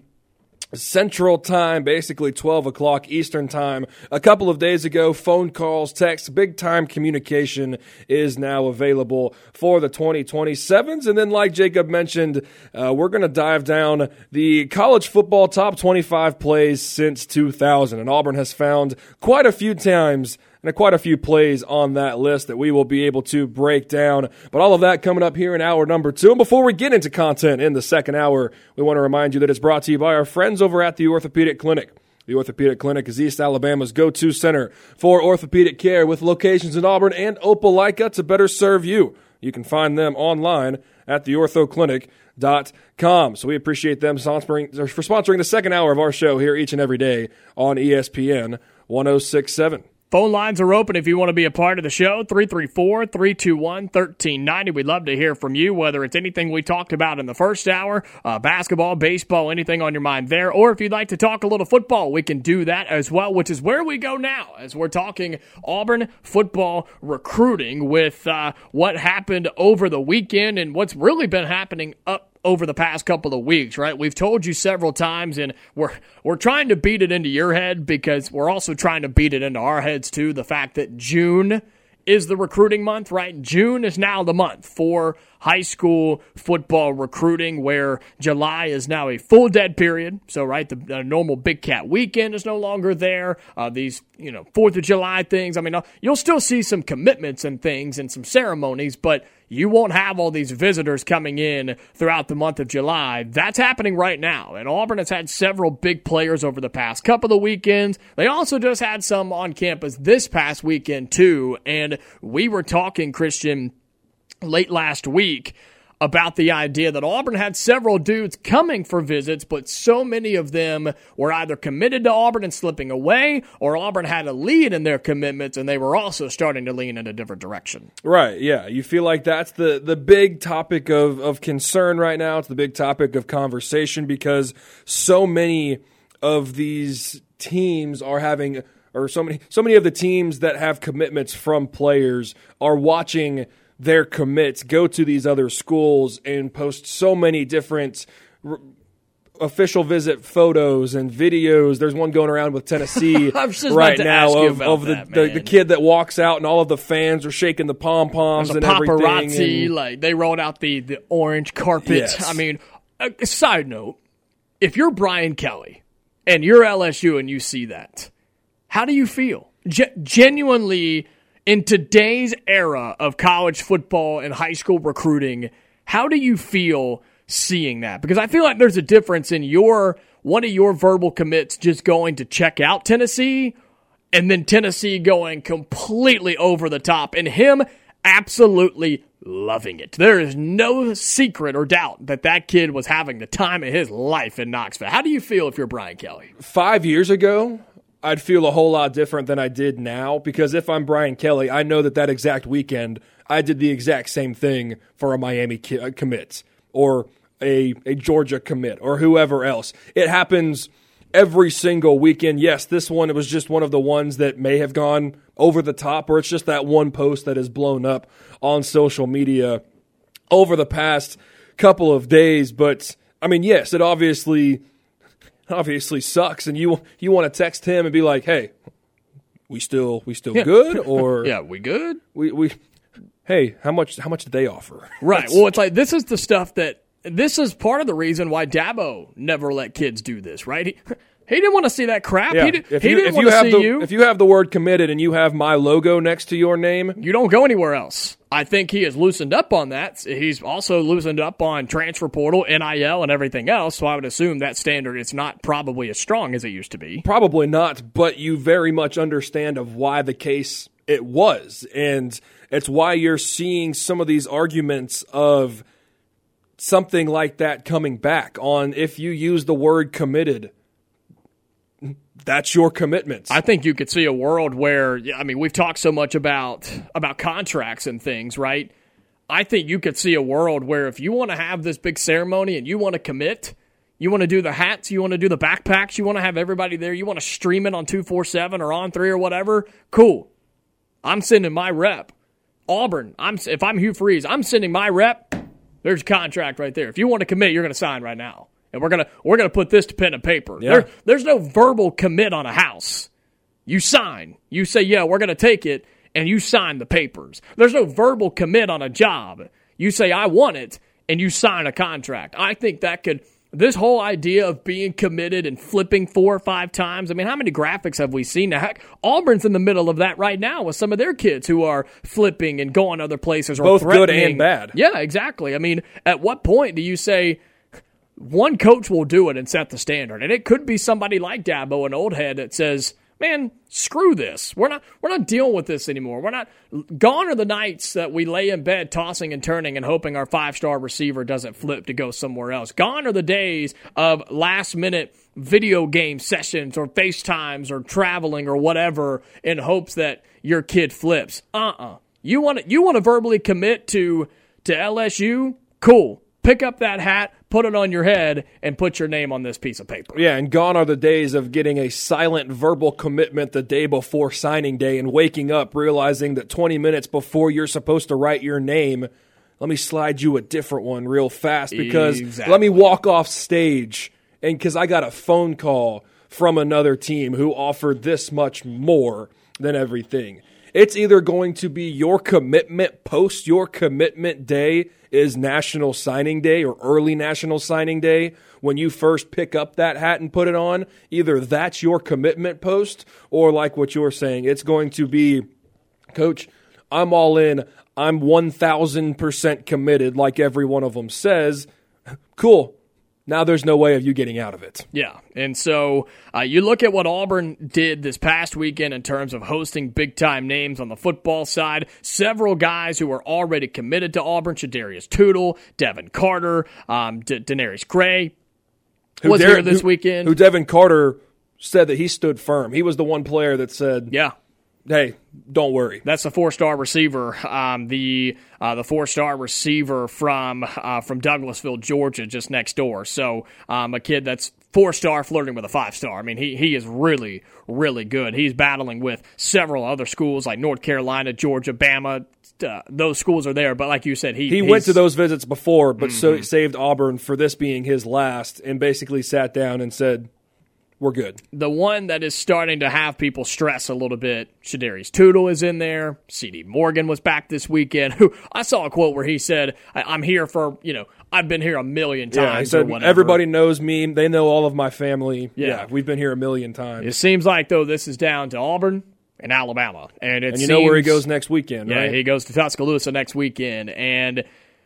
Central Time, basically twelve o'clock Eastern Time. A couple of days ago, phone calls, texts, big-time communication is now available for the twenty twenty-sevens. And then, like Jacob mentioned, uh, we're going to dive down the college football top twenty-five plays since two thousand. And Auburn has found quite a few times and quite a few plays on that list that we will be able to break down. But all of that coming up here in hour number two. And before we get into content in the second hour, we want to remind you that it's brought to you by our friends over at the Orthopedic Clinic. The Orthopedic Clinic is East Alabama's go-to center for orthopedic care with locations in Auburn and Opelika to better serve you. You can find them online at the ortho clinic dot com. So we appreciate them sponsoring, for sponsoring the second hour of our show here each and every day on E S P N one oh six point seven. Phone lines are open if you want to be a part of the show, three three four, three two one, one three nine zero. We'd love to hear from you, whether it's anything we talked about in the first hour, uh, basketball, baseball, anything on your mind there, or if you'd like to talk a little football, we can do that as well, which is where we go now as we're talking Auburn football recruiting with uh, what happened over the weekend and what's really been happening up over the past couple of weeks, right? We've told you several times, and we're we're trying to beat it into your head because we're also trying to beat it into our heads too, the fact that June is the recruiting month, right? June is now the month for high school football recruiting, where July is now a full dead period. So, right, the, the normal Big Cat weekend is no longer there. Uh, these, you know, fourth of July things, I mean, you'll still see some commitments and things and some ceremonies, but you won't have all these visitors coming in throughout the month of July. That's happening right now. And Auburn has had several big players over the past couple of weekends. They also just had some on campus this past weekend, too. And we were talking, Christian, late last week about the idea that Auburn had several dudes coming for visits, but so many of them were either committed to Auburn and slipping away, or Auburn had a lead in their commitments and they were also starting to lean in a different direction. Right, yeah. You feel like that's the, the big topic of, of concern right now. It's the big topic of conversation because so many of these teams are having, or so many, so many of the teams that have commitments from players are watching their commits go to these other schools and post so many different r- official visit photos and videos. There's one going around with Tennessee right now of, of the, that, the, the kid that walks out and all of the fans are shaking the pom-poms and everything. Paparazzi, and, like they rolled out the, the orange carpet. Yes. I mean, a, a side note, if you're Brian Kelly and you're L S U and you see that, how do you feel? Ge- genuinely, in today's era of college football and high school recruiting, how do you feel seeing that? Because I feel like there's a difference in your one of your verbal commits just going to check out Tennessee and then Tennessee going completely over the top and him absolutely loving it. There is no secret or doubt that that kid was having the time of his life in Knoxville. How do you feel if you're Brian Kelly? Five years ago, I'd feel a whole lot different than I did now, because if I'm Brian Kelly, I know that that exact weekend I did the exact same thing for a Miami ki- commit or a, a Georgia commit or whoever else. It happens every single weekend. Yes, this one, it was just one of the ones that may have gone over the top, or it's just that one post that has blown up on social media over the past couple of days. But, I mean, yes, it obviously... obviously sucks, and you you want to text him and be like, "Hey, we still we still yeah. good?" Or yeah, we good? We we hey, how much how much did they offer? Right. That's, Well, it's like this is the stuff that this is part of the reason why Dabo never let kids do this, right? He, he didn't want to see that crap. yeah, He, did, if he you, didn't if want you to have see the, you. If you have the word committed and you have my logo next to your name, You don't go anywhere else. I think he has loosened up on that. He's also loosened up on transfer portal, N I L, and everything else, so I would assume that standard is not probably as strong as it used to be. probably not, but you very much understand of why the case it was. And it's why you're seeing some of these arguments of something like that coming back on if you use the word committed. That's your commitment. I think you could see a world where, I mean, we've talked so much about about contracts and things, right? I think you could see a world where if you want to have this big ceremony and you want to commit, you want to do the hats, you want to do the backpacks, you want to have everybody there, you want to stream it on two forty-seven or on three or whatever, cool. I'm sending my rep. Auburn, I'm if I'm Hugh Freeze, I'm sending my rep. There's a contract right there. If you want to commit, you're going to sign right now. And we're gonna we're gonna put this to pen and paper. Yeah. There, there's no verbal commit on a house. You sign. You say, yeah, we're gonna take it, and you sign the papers. There's no verbal commit on a job. You say, I want it, and you sign a contract. I think that could this whole idea of being committed and flipping four or five times. I mean, how many graphics have we seen? Now, heck, Auburn's in the middle of that right now with some of their kids who are flipping and going other places or Both good threatening. and bad. Yeah, exactly. I mean, at what point do you say one coach will do it and set the standard? And it could be somebody like Dabo, an old head, that says, man, screw this. We're not we're not dealing with this anymore. We're not gone are the nights that we lay in bed tossing and turning and hoping our five-star receiver doesn't flip to go somewhere else. Gone are the days of last-minute video game sessions or FaceTimes or traveling or whatever in hopes that your kid flips. Uh-uh. You want to you want to verbally commit to to L S U? Cool. Pick up that hat, put it on your head, and put your name on this piece of paper. Yeah, and gone are the days of getting a silent verbal commitment the day before signing day and waking up realizing that twenty minutes before you're supposed to write your name, let me slide you a different one real fast because Exactly. let me walk off stage and because I got a phone call from another team who offered this much more than everything. It's either going to be your commitment post your commitment day is National Signing Day or early National Signing Day when you first pick up that hat and put it on. Either that's your commitment post or like what you're saying, it's going to be, Coach, I'm all in. I'm one thousand percent committed like every one of them says. Cool. Now there's no way of you getting out of it. Yeah, and so uh, you look at what Auburn did this past weekend in terms of hosting big-time names on the football side. Several guys who were already committed to Auburn, Shadarius Tootle, Devin Carter, um, D- Denarius Gray Who was Dar- here this who, weekend. Who Devin Carter said that he stood firm. He was the one player that said, yeah. hey, don't worry. That's the four-star receiver, um, the uh, the four-star receiver from uh, from Douglasville, Georgia, just next door. So um, a kid that's four-star flirting with a five-star. I mean, he he is really, really good. He's battling with several other schools like North Carolina, Georgia, Bama. Uh, those schools are there, but like you said, he He went to those visits before, but mm-hmm. so saved Auburn for this being his last and basically sat down and said, we're good. The one that is starting to have people stress a little bit, Shadarius Tootle is in there. C D Morgan was back this weekend. Who I saw a quote where he said, I'm here for, you know, I've been here a million times. Yeah, he said, or whatever. Everybody knows me. They know all of my family. Yeah. yeah, we've been here a million times. It seems like, though, this is down to Auburn and Alabama. And, it and you seems, know where he goes next weekend, yeah, right? he goes to Tuscaloosa next weekend. And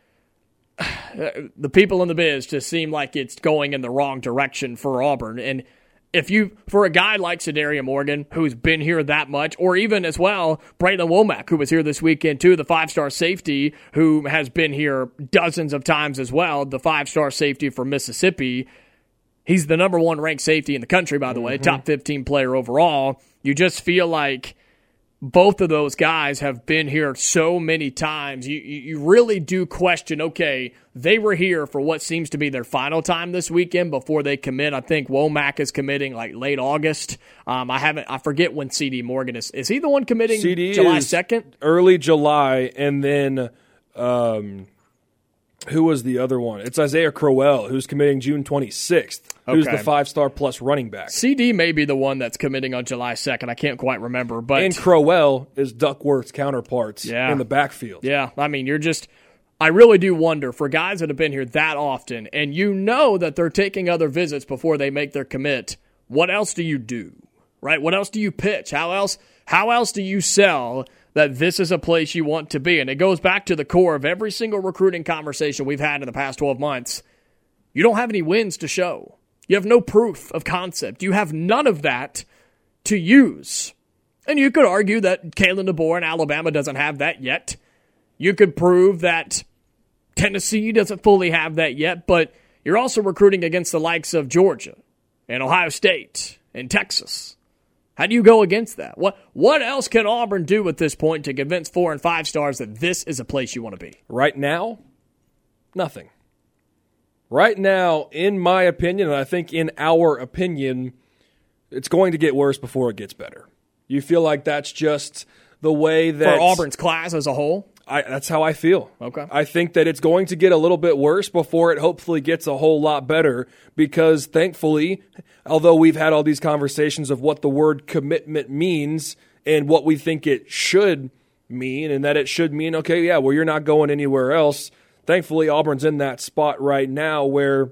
the people in the biz just seem like it's going in the wrong direction for Auburn. And if you, for a guy like Shadarius Morgan, who's been here that much, or even as well, Braylon Womack, who was here this weekend too, the five-star safety, who has been here dozens of times as well, the five-star safety for Mississippi. He's the number one ranked safety in the country, by the way, mm-hmm. top fifteen player overall. You just feel like both of those guys have been here so many times. You you really do question, okay, they were here for what seems to be their final time this weekend before they commit. I think Womack is committing like late August. Um, I haven't. I forget when C D Morgan is. Is he the one committing C D July second? Early July, and then um, Who was the other one? It's Isaiah Crowell, who's committing June twenty-sixth, who's Okay. the five-star plus running back. C D may be the one that's committing on July second. I can't quite remember. But And Crowell is Duckworth's counterparts Yeah. in the backfield. yeah, I mean, you're just – I really do wonder for guys that have been here that often and you know that they're taking other visits before they make their commit, what else do you do, right? What else do you pitch? How else, how else do you sell – that this is a place you want to be? And it goes back to the core of every single recruiting conversation we've had in the past twelve months. You don't have any wins to show. You have no proof of concept. You have none of that to use. And you could argue that Kalen DeBoer in Alabama doesn't have that yet. You could prove that Tennessee doesn't fully have that yet, but you're also recruiting against the likes of Georgia and Ohio State and Texas. How do you go against that? What what else can Auburn do at this point to convince four and five stars that this is a place you want to be? Right now, nothing. Right now, in my opinion, and I think in our opinion, it's going to get worse before it gets better. You feel like that's just the way that... For Auburn's class as a whole? I, that's how I feel. Okay. I think that it's going to get a little bit worse before it hopefully gets a whole lot better because thankfully, although we've had all these conversations of what the word commitment means and what we think it should mean and that it should mean, okay, yeah, well, you're not going anywhere else. Thankfully, Auburn's in that spot right now where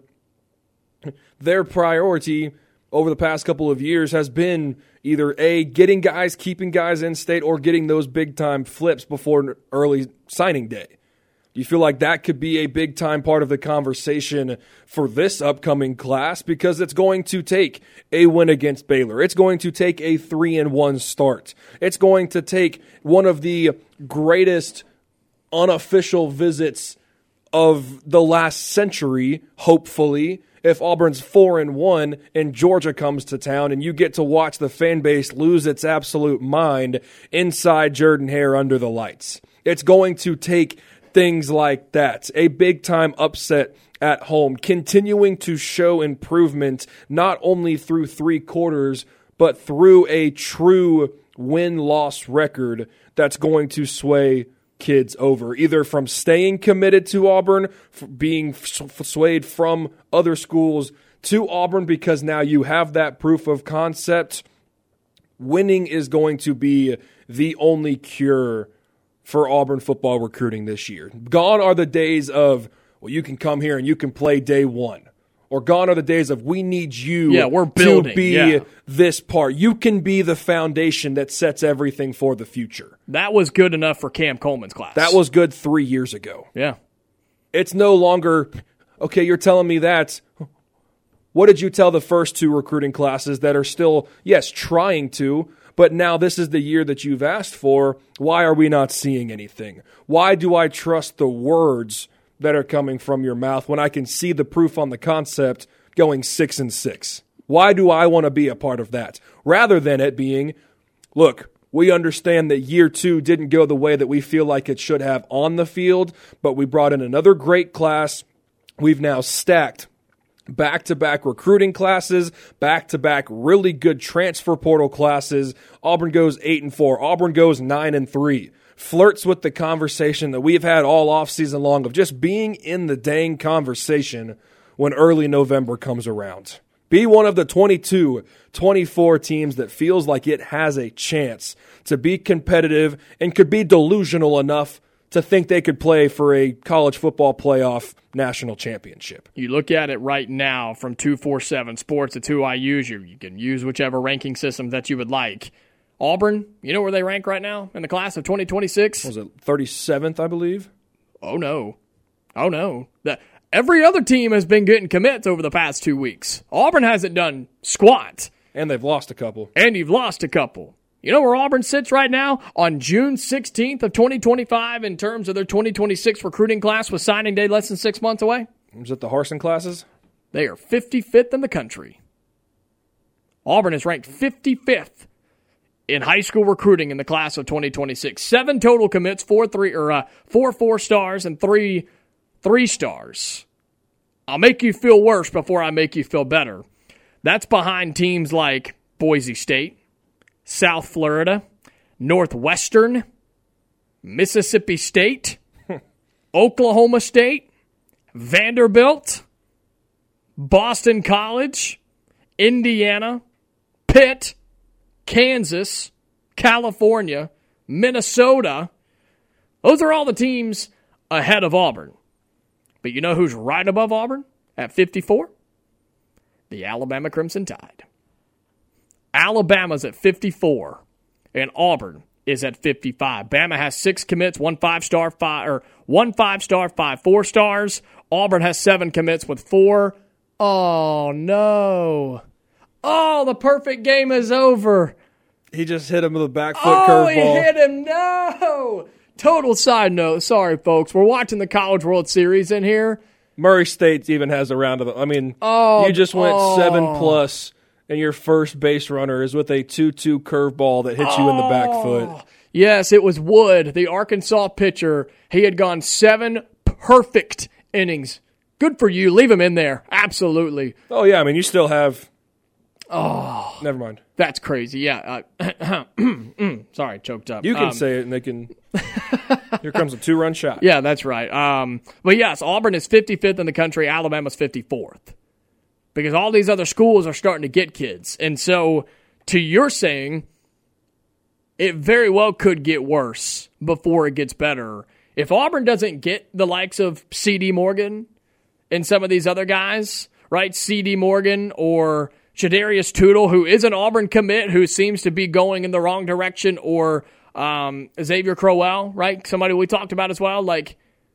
their priority over the past couple of years has been either A, getting guys, keeping guys in state, or getting those big-time flips before early signing day. Do you feel like that could be a big-time part of the conversation for this upcoming class? Because it's going to take a win against Baylor. It's going to take a three and one start. It's going to take one of the greatest unofficial visits of the last century, hopefully, if Auburn's four and one and Georgia comes to town and you get to watch the fan base lose its absolute mind inside Jordan-Hare under the lights. It's going to take things like that, a big-time upset at home, continuing to show improvement not only through three quarters, but through a true win-loss record that's going to sway kids over, either from staying committed to Auburn, being swayed from other schools to Auburn because now you have that proof of concept. Winning is going to be the only cure for Auburn football recruiting this year. Gone are the days of, well, you can come here and you can play day one. Or gone are the days of, we need you yeah, we're building. to be yeah. this part. You can be the foundation that sets everything for the future. That was good enough for Cam Coleman's class. That was good three years ago. Yeah. It's no longer, okay, you're telling me that. What did you tell the first two recruiting classes that are still, yes, trying to, but now this is the year that you've asked for? Why are we not seeing anything? Why do I trust the words that are coming from your mouth when I can see the proof on the concept going six and six? Why do I want to be a part of that? Rather than it being, look, we understand that year two didn't go the way that we feel like it should have on the field, but we brought in another great class. We've now stacked back-to-back recruiting classes, back-to-back really good transfer portal classes. Auburn goes eight and four. Auburn goes nine and three. Flirts with the conversation that we've had all offseason long of just being in the dang conversation when early November comes around. Be one of the twenty-two, twenty-four teams that feels like it has a chance to be competitive and could be delusional enough to think they could play for a college football playoff national championship. You look at it right now from two forty-seven Sports. It's who I use. You, you can use whichever ranking system that you would like. Auburn, you know where they rank right now in the class of twenty twenty-six? Was it thirty-seventh, I believe? Oh, no. Oh, no. The, every other team has been getting commits over the past two weeks. Auburn hasn't done squat. And they've lost a couple. And you've lost a couple. You know where Auburn sits right now? On June sixteenth of twenty twenty-five in terms of their twenty twenty-six recruiting class with signing day less than six months away? Was it the Harsin classes? They are fifty-fifth in the country. Auburn is ranked fifty-fifth in high school recruiting in the class of twenty twenty-six. Seven total commits, four three or uh, four four stars and three three stars. I'll make you feel worse before I make you feel better. That's behind teams like Boise State, South Florida, Northwestern, Mississippi State, Oklahoma State, Vanderbilt, Boston College, Indiana, Pitt, Kansas, California, Minnesota. Those are all the teams ahead of Auburn. But you know who's right above Auburn at fifty-four? The Alabama Crimson Tide. Alabama's at fifty-four, and Auburn is at fifty-five. Bama has six commits, one five-star, five or one five-star, five four-stars. Auburn has seven commits with four. Oh no! Oh, the perfect game is over. He just hit him with a back foot oh, curveball. he hit him. No. Total side note. Sorry, folks. We're watching the College World Series in here. Murray State even has a round of it. I mean, oh, you just went oh. seven plus, and your first base runner is with a two two curveball that hits oh. you in the back foot. Yes, it was Wood, the Arkansas pitcher. He had gone seven perfect innings. Good for you. Leave him in there. Absolutely. Oh, yeah. I mean, you still have... Oh. Never mind. That's crazy. Yeah. Uh, sorry, choked up. You can um, say it, and they can... Here comes a two-run shot. Yeah, that's right. Um, but yes, Auburn is fifty-fifth in the country. Alabama's fifty-fourth. Because all these other schools are starting to get kids. And so, to your saying, it very well could get worse before it gets better. If Auburn doesn't get the likes of C D Morgan and some of these other guys, right? C D Morgan or Shadarius Tootle, who is an Auburn commit, who seems to be going in the wrong direction, or um, Xavier Crowell, right? Somebody we talked about as well. Like,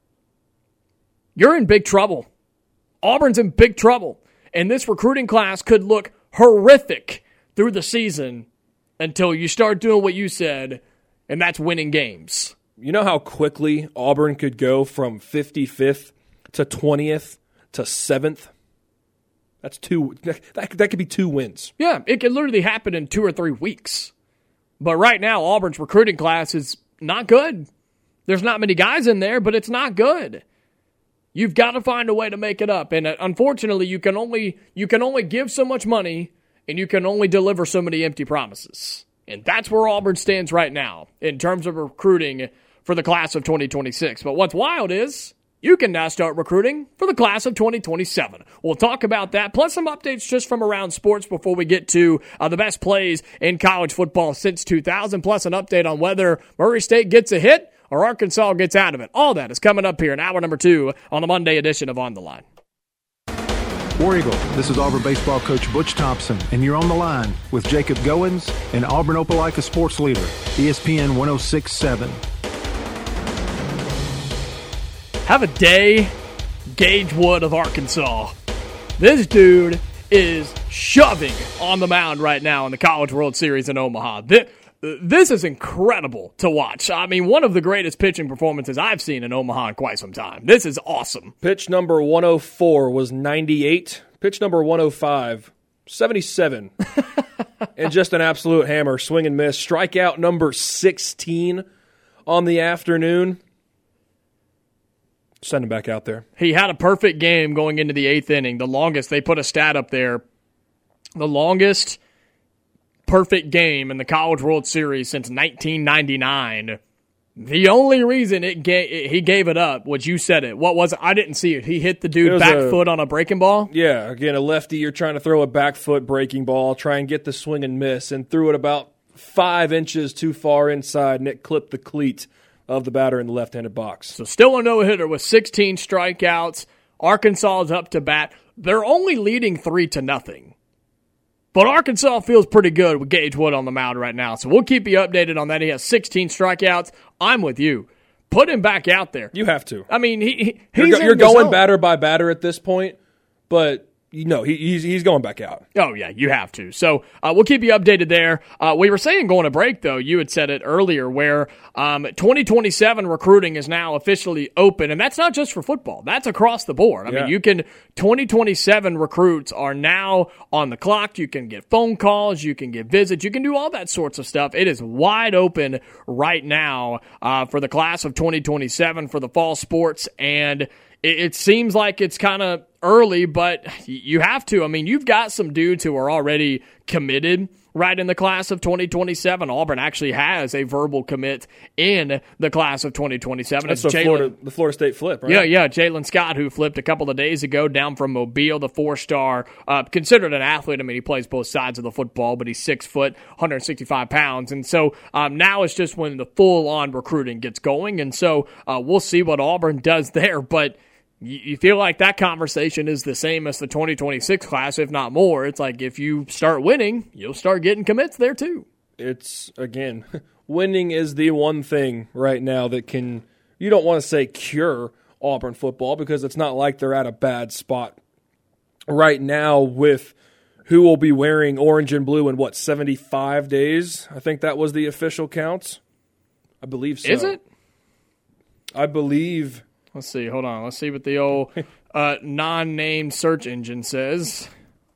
you're in big trouble. Auburn's in big trouble. And this recruiting class could look horrific through the season until you start doing what you said, and that's winning games. You know how quickly Auburn could go from fifty-fifth to twentieth to seventh? That's two. That, that could be two wins. Yeah, it could literally happen in two or three weeks. But right now, Auburn's recruiting class is not good. There's not many guys in there, but it's not good. You've got to find a way to make it up. And unfortunately, you can only you can only give so much money, and you can only deliver so many empty promises. And that's where Auburn stands right now in terms of recruiting for the class of twenty twenty-six. But what's wild is you can now start recruiting for the class of twenty twenty-seven. We'll talk about that, plus some updates just from around sports before we get to uh, the best plays in college football since two thousand, plus an update on whether Murray State gets a hit or Arkansas gets out of it. All that is coming up here in hour number two on the Monday edition of On the Line. War Eagle, this is Auburn baseball coach Butch Thompson, and you're on the line with Jacob Goins and Auburn Opelika sports leader, E S P N one oh six point seven. Have a day, Gage Wood of Arkansas. This dude is shoving on the mound right now in the College World Series in Omaha. This, this is incredible to watch. I mean, one of the greatest pitching performances I've seen in Omaha in quite some time. This is awesome. Pitch number one oh four was ninety-eight. Pitch number one oh five, seventy-seven. And just an absolute hammer. Swing and miss. Strikeout number sixteen on the afternoon. Send him back out there. He had a perfect game going into the eighth inning. The longest, they put a stat up there, the longest perfect game in the College World Series since nineteen ninety-nine. The only reason it ga- he gave it up was you said it. What was it? I didn't see it. He hit the dude back a, foot on a breaking ball? Yeah, again, a lefty, you're trying to throw a back foot breaking ball, try and get the swing and miss, and threw it about five inches too far inside, and it clipped the cleat of the batter in the left-handed box. So still a no-hitter with sixteen strikeouts. Arkansas is up to bat. They're only leading three to nothing. But Arkansas feels pretty good with Gage Wood on the mound right now. So we'll keep you updated on that. He has sixteen strikeouts. I'm with you. Put him back out there. You have to. I mean, he, he you're, he's go, you're in the going zone. batter by batter at this point, but you know, he, he's he's going back out. Oh, yeah, you have to. So uh, we'll keep you updated there. Uh, we were saying going to break, though, you had said it earlier, where um, twenty twenty-seven recruiting is now officially open, and that's not just for football. That's across the board. I yeah. mean, you can twenty twenty-seven recruits are now on the clock. You can get phone calls. You can get visits. You can do all that sorts of stuff. It is wide open right now uh, for the class of twenty twenty-seven for the fall sports, and it, it seems like it's kind of early, but you have to. I mean, you've got some dudes who are already committed right in the class of twenty twenty-seven. Auburn actually has a verbal commit in the class of twenty twenty-seven. That's it's the Florida, the Florida State flip, right? Yeah, yeah. Jalen Scott, who flipped a couple of days ago down from Mobile, the four-star, uh, considered an athlete. I mean, he plays both sides of the football, but he's six foot, one hundred sixty-five pounds. And so um, now it's just when the full-on recruiting gets going. And so uh, we'll see what Auburn does there. But you feel like that conversation is the same as the twenty twenty-six class, if not more. It's like if you start winning, you'll start getting commits there too. It's, again, winning is the one thing right now that can, you don't want to say cure Auburn football because it's not like they're at a bad spot right now with who will be wearing orange and blue in, what, seventy-five days? I think that was the official count. I believe so. Is it? I believe... Let's see. Hold on. Let's see what the old uh, non-named search engine says.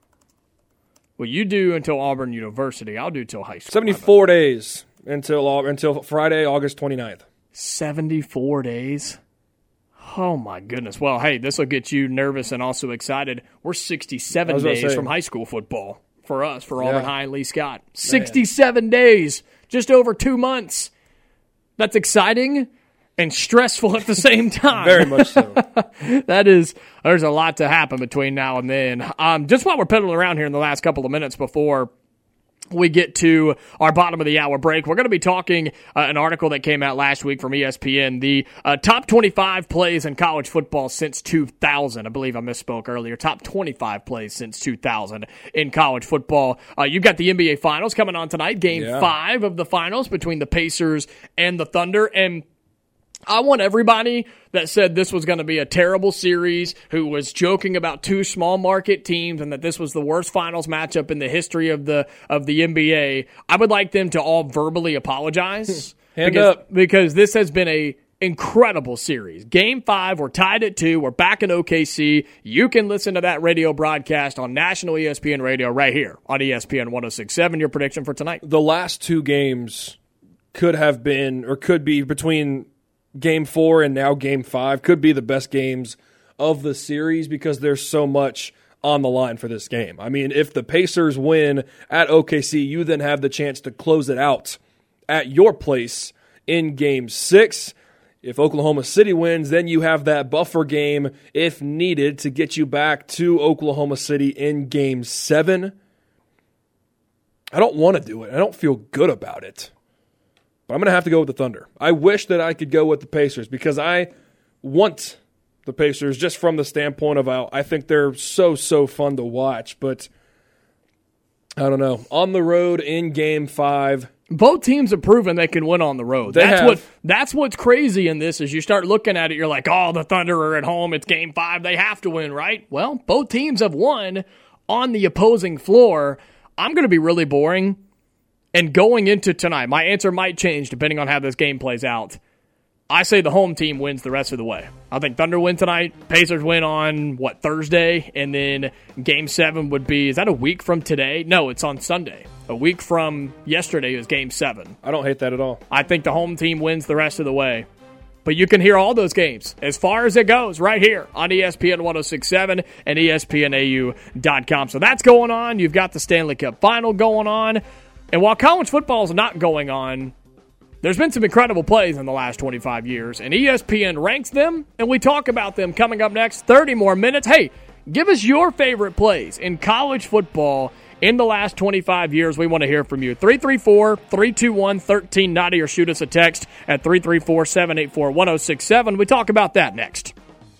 Well, you do until Auburn University. I'll do till high school. seventy-four days until until Friday, August twenty-ninth. seventy-four days? Oh, my goodness. Well, hey, this will get you nervous and also excited. We're sixty-seven days say, from high school football for us, for Auburn yeah. High and Lee Scott. sixty-seven Man. Days, just over two months. That's exciting and stressful at the same time. Very much so. That is, there's a lot to happen between now and then. Um, just while we're pedaling around here in the last couple of minutes before we get to our bottom of the hour break, we're going to be talking uh, an article that came out last week from E S P N, the uh, top twenty-five plays in college football since two thousand. I believe I misspoke earlier. Top twenty-five plays since two thousand in college football. Uh, you've got the N B A Finals coming on tonight, game yeah. five of the finals between the Pacers and the Thunder, and I want everybody that said this was going to be a terrible series, who was joking about two small market teams and that this was the worst finals matchup in the history of the of the N B A, I would like them to all verbally apologize. Hand because, up. Because this has been a incredible series. Game five, we're tied at two. We're back in O K C. You can listen to that radio broadcast on national E S P N radio right here on E S P N one oh six point seven. Your prediction for tonight? The last two games could have been, or could be between Game four and now Game five, could be the best games of the series because there's so much on the line for this game. I mean, if the Pacers win at O K C, you then have the chance to close it out at your place in Game six. If Oklahoma City wins, then you have that buffer game, if needed, to get you back to Oklahoma City in Game seven. I don't want to do it. I don't feel good about it. But I'm going to have to go with the Thunder. I wish that I could go with the Pacers because I want the Pacers just from the standpoint of how I think they're so, so fun to watch. But I don't know. On the road in Game five. Both teams have proven they can win on the road. They that's have. what that's what's crazy in this is you start looking at it, you're like, oh, the Thunder are at home. It's Game five. They have to win, right? Well, both teams have won on the opposing floor. I'm going to be really boring. And going into tonight, my answer might change depending on how this game plays out. I say the home team wins the rest of the way. I think Thunder win tonight. Pacers win on, what, Thursday? And then Game seven would be, is that a week from today? No, it's on Sunday. A week from yesterday is Game seven. I don't hate that at all. I think the home team wins the rest of the way. But you can hear all those games as far as it goes right here on E S P N one oh six point seven and E S P N A U dot com. So that's going on. You've got the Stanley Cup Final going on. And while college football is not going on, there's been some incredible plays in the last twenty-five years, and E S P N ranks them, and we talk about them coming up next. thirty more minutes. Hey, give us your favorite plays in college football in the last twenty-five years. We want to hear from you. three three four, three two one, one three nine zero or shoot us a text at three three four, seven eight four, one oh six seven. We talk about that next.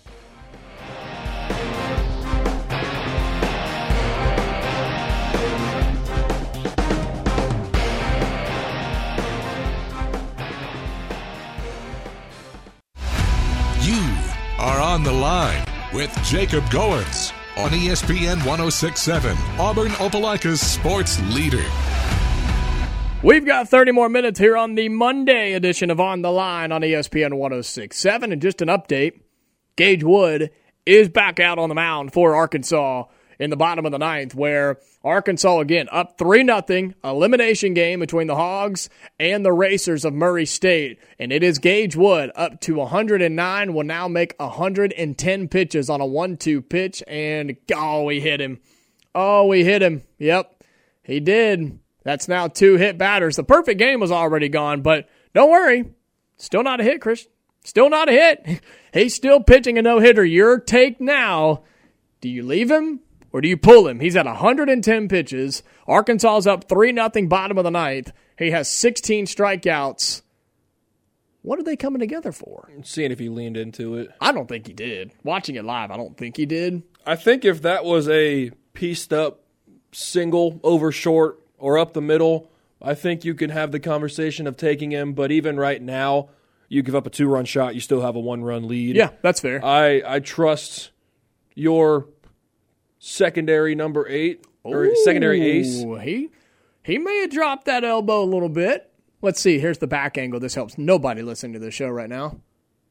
Are on the line with Jacob Goins on E S P N one oh six point seven, Auburn Opelika's sports leader. We've got thirty more minutes here on the Monday edition of On the Line on E S P N one oh six point seven. And just an update, Gage Wood is back out on the mound for Arkansas in the bottom of the ninth, where Arkansas, again, up three nothing, elimination game between the Hogs and the Racers of Murray State. And it is Gage Wood up to one hundred nine, will now make one hundred ten pitches on a one two pitch, and oh, we hit him. Oh, we hit him. Yep, he did. That's now two hit batters. The perfect game was already gone, but don't worry. Still not a hit, Christian. Still not a hit. He's still pitching a no-hitter. Your take now, do you leave him or do you pull him? He's at one hundred ten pitches. Arkansas is up three nothing bottom of the ninth. He has sixteen strikeouts. What are they coming together for? Seeing if he leaned into it. I don't think he did. Watching it live, I don't think he did. I think if that was a pieced up single over short or up the middle, I think you can have the conversation of taking him. But even right now, you give up a two-run shot, you still have a one-run lead. Yeah, that's fair. I, I trust your secondary number eight or Ooh, secondary ace. He, he may have dropped that elbow a little bit. Let's see. Here's the back angle. This helps nobody listening to this show right now.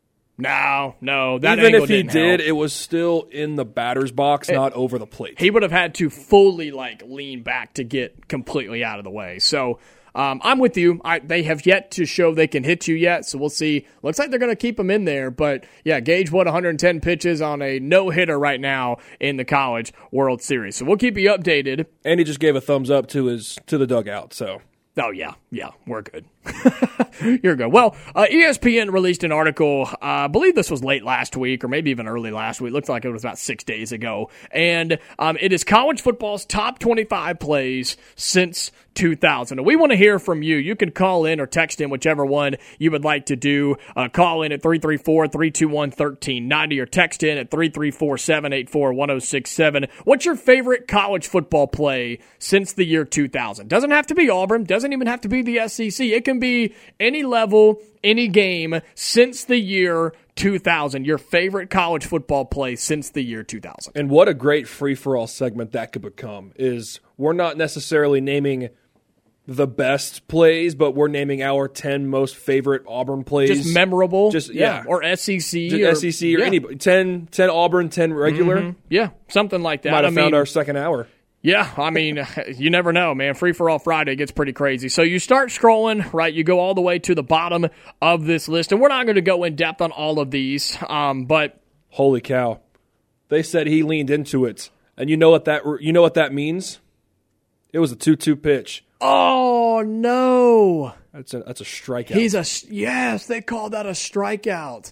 No, no. That Even angle if he didn't did, help. it was still in the batter's box, It- not over the plate. He would have had to fully like lean back to get completely out of the way. So um, I'm with you. I, they have yet to show they can hit you yet, so we'll see. Looks like they're going to keep him in there. But, yeah, Gage Wood one hundred ten pitches on a no-hitter right now in the College World Series. So we'll keep you updated. And he just gave a thumbs up to his to the dugout, so... Oh, yeah, yeah, we're good. You're good. Well, uh, E S P N released an article, uh, I believe this was late last week or maybe even early last week. Looks like it was about six days ago. And um, it is college football's top twenty-five plays since two thousand. And we want to hear from you. You can call in or text in, whichever one you would like to do. Uh, call in at three three four, three two one, one three nine zero or text in at three three four, seven eight four, one zero six seven. What's your favorite college football play since the year two thousand? Doesn't have to be Auburn. Doesn't even have to be the S E C. It can be any level, any game since the year two thousand. Your favorite college football play since the year two thousand. And what a great free-for-all segment that could become is we're not necessarily naming the best plays, but we're naming our ten most favorite Auburn plays. Just memorable. Just, yeah. Or S E C. Just or, S E C or yeah. anybody. ten, ten Auburn, ten regular. Mm-hmm. Yeah, something like that. Might have I found mean, our second hour. Yeah, I mean, you never know, man. Free for all Friday gets pretty crazy. So you start scrolling, right? You go all the way to the bottom of this list, and we're not going to go in depth on all of these, um, but holy cow, they said he leaned into it, and you know what that you know what that means? It was a two-two pitch. oh no, That's a that's a strikeout. he's a yes. They called that a strikeout.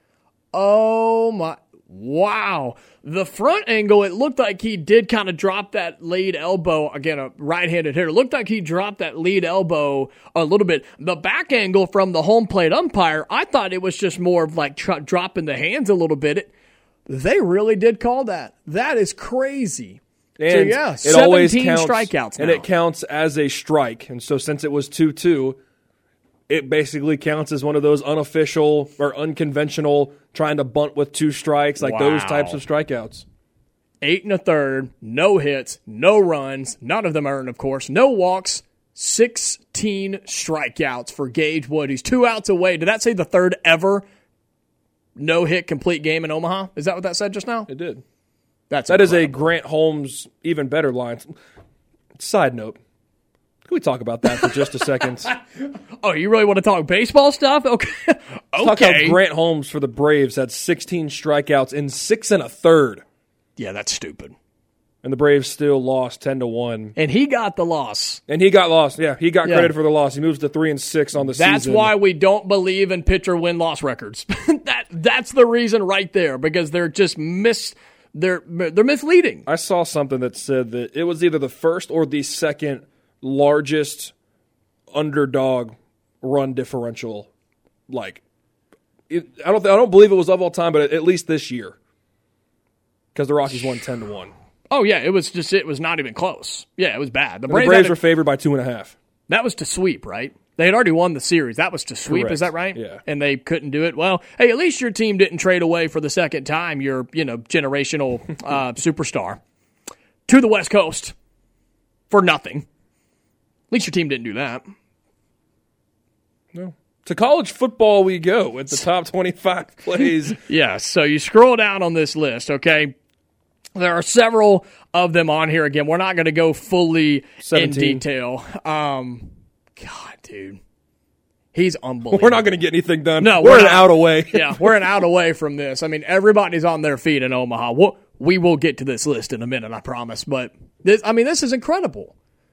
Oh my. Wow. The front angle, it looked like he did kind of drop that lead elbow. Again, a right-handed hitter. It looked like he dropped that lead elbow a little bit. The back angle from the home plate umpire, I thought it was just more of like tr- dropping the hands a little bit. It, they really did call that. That is crazy. and so, yeah, it always seventeen counts, strikeouts now. and it counts as a strike. And so since it was two-two, it basically counts as one of those unofficial or unconventional trying to bunt with two strikes, like those Wow. types of strikeouts. Eight and a third, no hits, no runs, none of them earned, of course, no walks, sixteen strikeouts for Gage Wood. He's two outs away. Did that say the third ever no-hit complete game in Omaha? Is that what that said just now? It did. That's That is a incredible. Grant Holmes even better line. Side note. Can we talk about that for just a second? Oh, you really want to talk baseball stuff? Okay. Talk okay. how Grant Holmes for the Braves had sixteen strikeouts in six and a third, Yeah, that's stupid. and the Braves still lost ten to one. And he got the loss. And he got lost. Yeah, he got Yeah. credit for the loss. He moves to three and six on the That's season. why we don't believe in pitcher win-loss records. that that's the reason right there, because they're just mis they're they're misleading. I saw something that said that it was either the first or the second largest underdog run differential. Like, it, I don't, th- I don't believe it was of all time, but at least this year, because the Rockies won ten to one. Oh yeah, it was just it was not even close. Yeah, it was bad. The And Braves, the Braves had were a- favored by two and a half. that was to sweep, right? They had already won the series. That was to sweep, Correct. is that right? Yeah. And they couldn't do it. Well, hey, at least your team didn't trade away for the second time your, you know, generational uh, superstar to the West Coast for nothing. At least your team didn't do that. No. To college football we go with the top twenty-five plays. Yeah, so you scroll down on this list, okay? There are several of them on here. Again, we're not going to go fully seventeen. in detail. Um, God, dude. He's unbelievable. We're not going to get anything done. No, we're, we're an not. out away. Yeah, we're an out away from this. I mean, everybody's on their feet in Omaha. We'll, we will get to this list in a minute, I promise. But, this, I mean, this is incredible.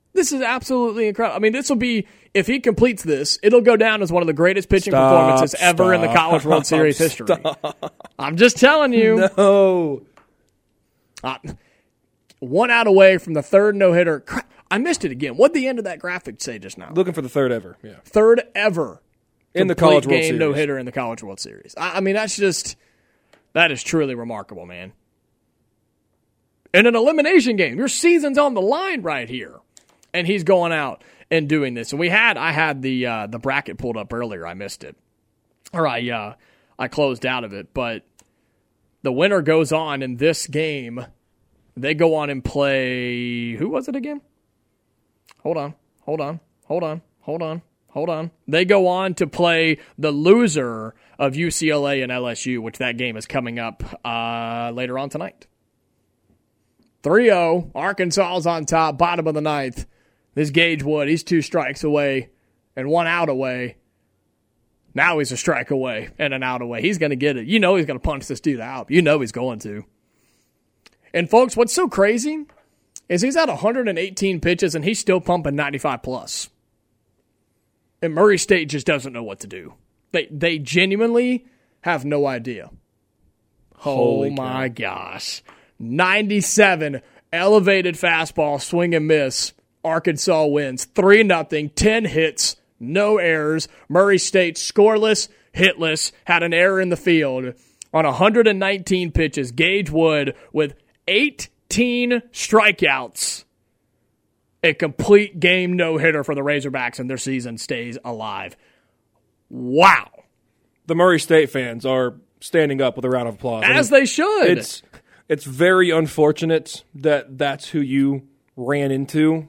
This is absolutely incredible. I mean, this will be, if he completes this, it'll go down as one of the greatest pitching Stop, performances stop, ever in the College World Series history. Stop. I'm just telling you. No. Uh, one out away from the third no-hitter. Crap, I missed it again. What'd the end of that graphic say just now? Looking for the third ever, yeah. Third ever. In the College World game Series. no-hitter in the College World Series. I, I mean, that's just, that is truly remarkable, man. In an elimination game, your season's on the line right here. And he's going out and doing this. And we had, I had the uh, the bracket pulled up earlier. I missed it. Or I, uh, I closed out of it. But the winner goes on in this game. They go on and play, who was it again? Hold on, hold on, hold on, hold on, hold on. They go on to play the loser of U C L A and L S U, which that game is coming up uh, later on tonight. three oh, Arkansas's on top, bottom of the ninth. This Gage Wood, he's two strikes away and one out away. Now he's a strike away and an out away. He's going to get it. You know he's going to punch this dude out. You know he's going to. And, folks, what's so crazy is he's at one hundred eighteen pitches and he's still pumping ninety-five plus. And Murray State just doesn't know what to do. They they genuinely have no idea. Holy oh, my cow. gosh. ninety-seven, elevated fastball, swing and miss. Arkansas wins three nothing, ten hits, no errors. Murray State scoreless, hitless, had an error in the field. On one hundred nineteen pitches, Gage Wood with eighteen strikeouts. A complete game no-hitter for the Razorbacks, and their season stays alive. Wow. The Murray State fans are standing up with a round of applause. As I mean, they should. It's it's very unfortunate that that's who you ran into,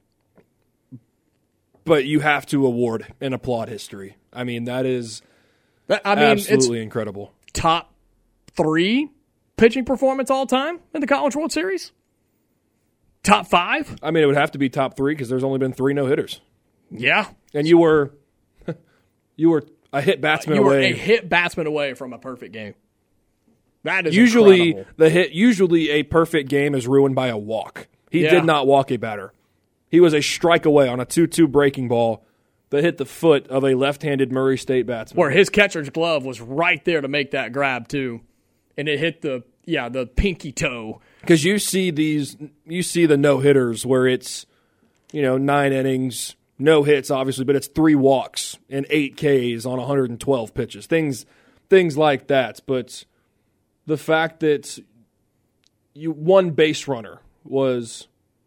but you have to award and applaud history. I mean, that is I mean, absolutely it's incredible. top three pitching performance all time in the College World Series? Top five? I mean, it would have to be top three because there's only been three no-hitters. Yeah. And you were you were a hit batsman You were away. a hit batsman away from a perfect game. That is Usually, incredible. the hit. Usually, a perfect game is ruined by a walk. He Yeah. did not walk a batter. He was a strike away on a two two breaking ball that hit the foot of a left-handed Murray State batsman. Where his catcher's glove was right there to make that grab, too. And it hit the, yeah, the pinky toe. Because you see these, you see the no hitters where it's, you know, nine innings, no hits, obviously, but it's three walks and eight Ks on one hundred twelve pitches, things, things like that. But the fact that you one base runner was,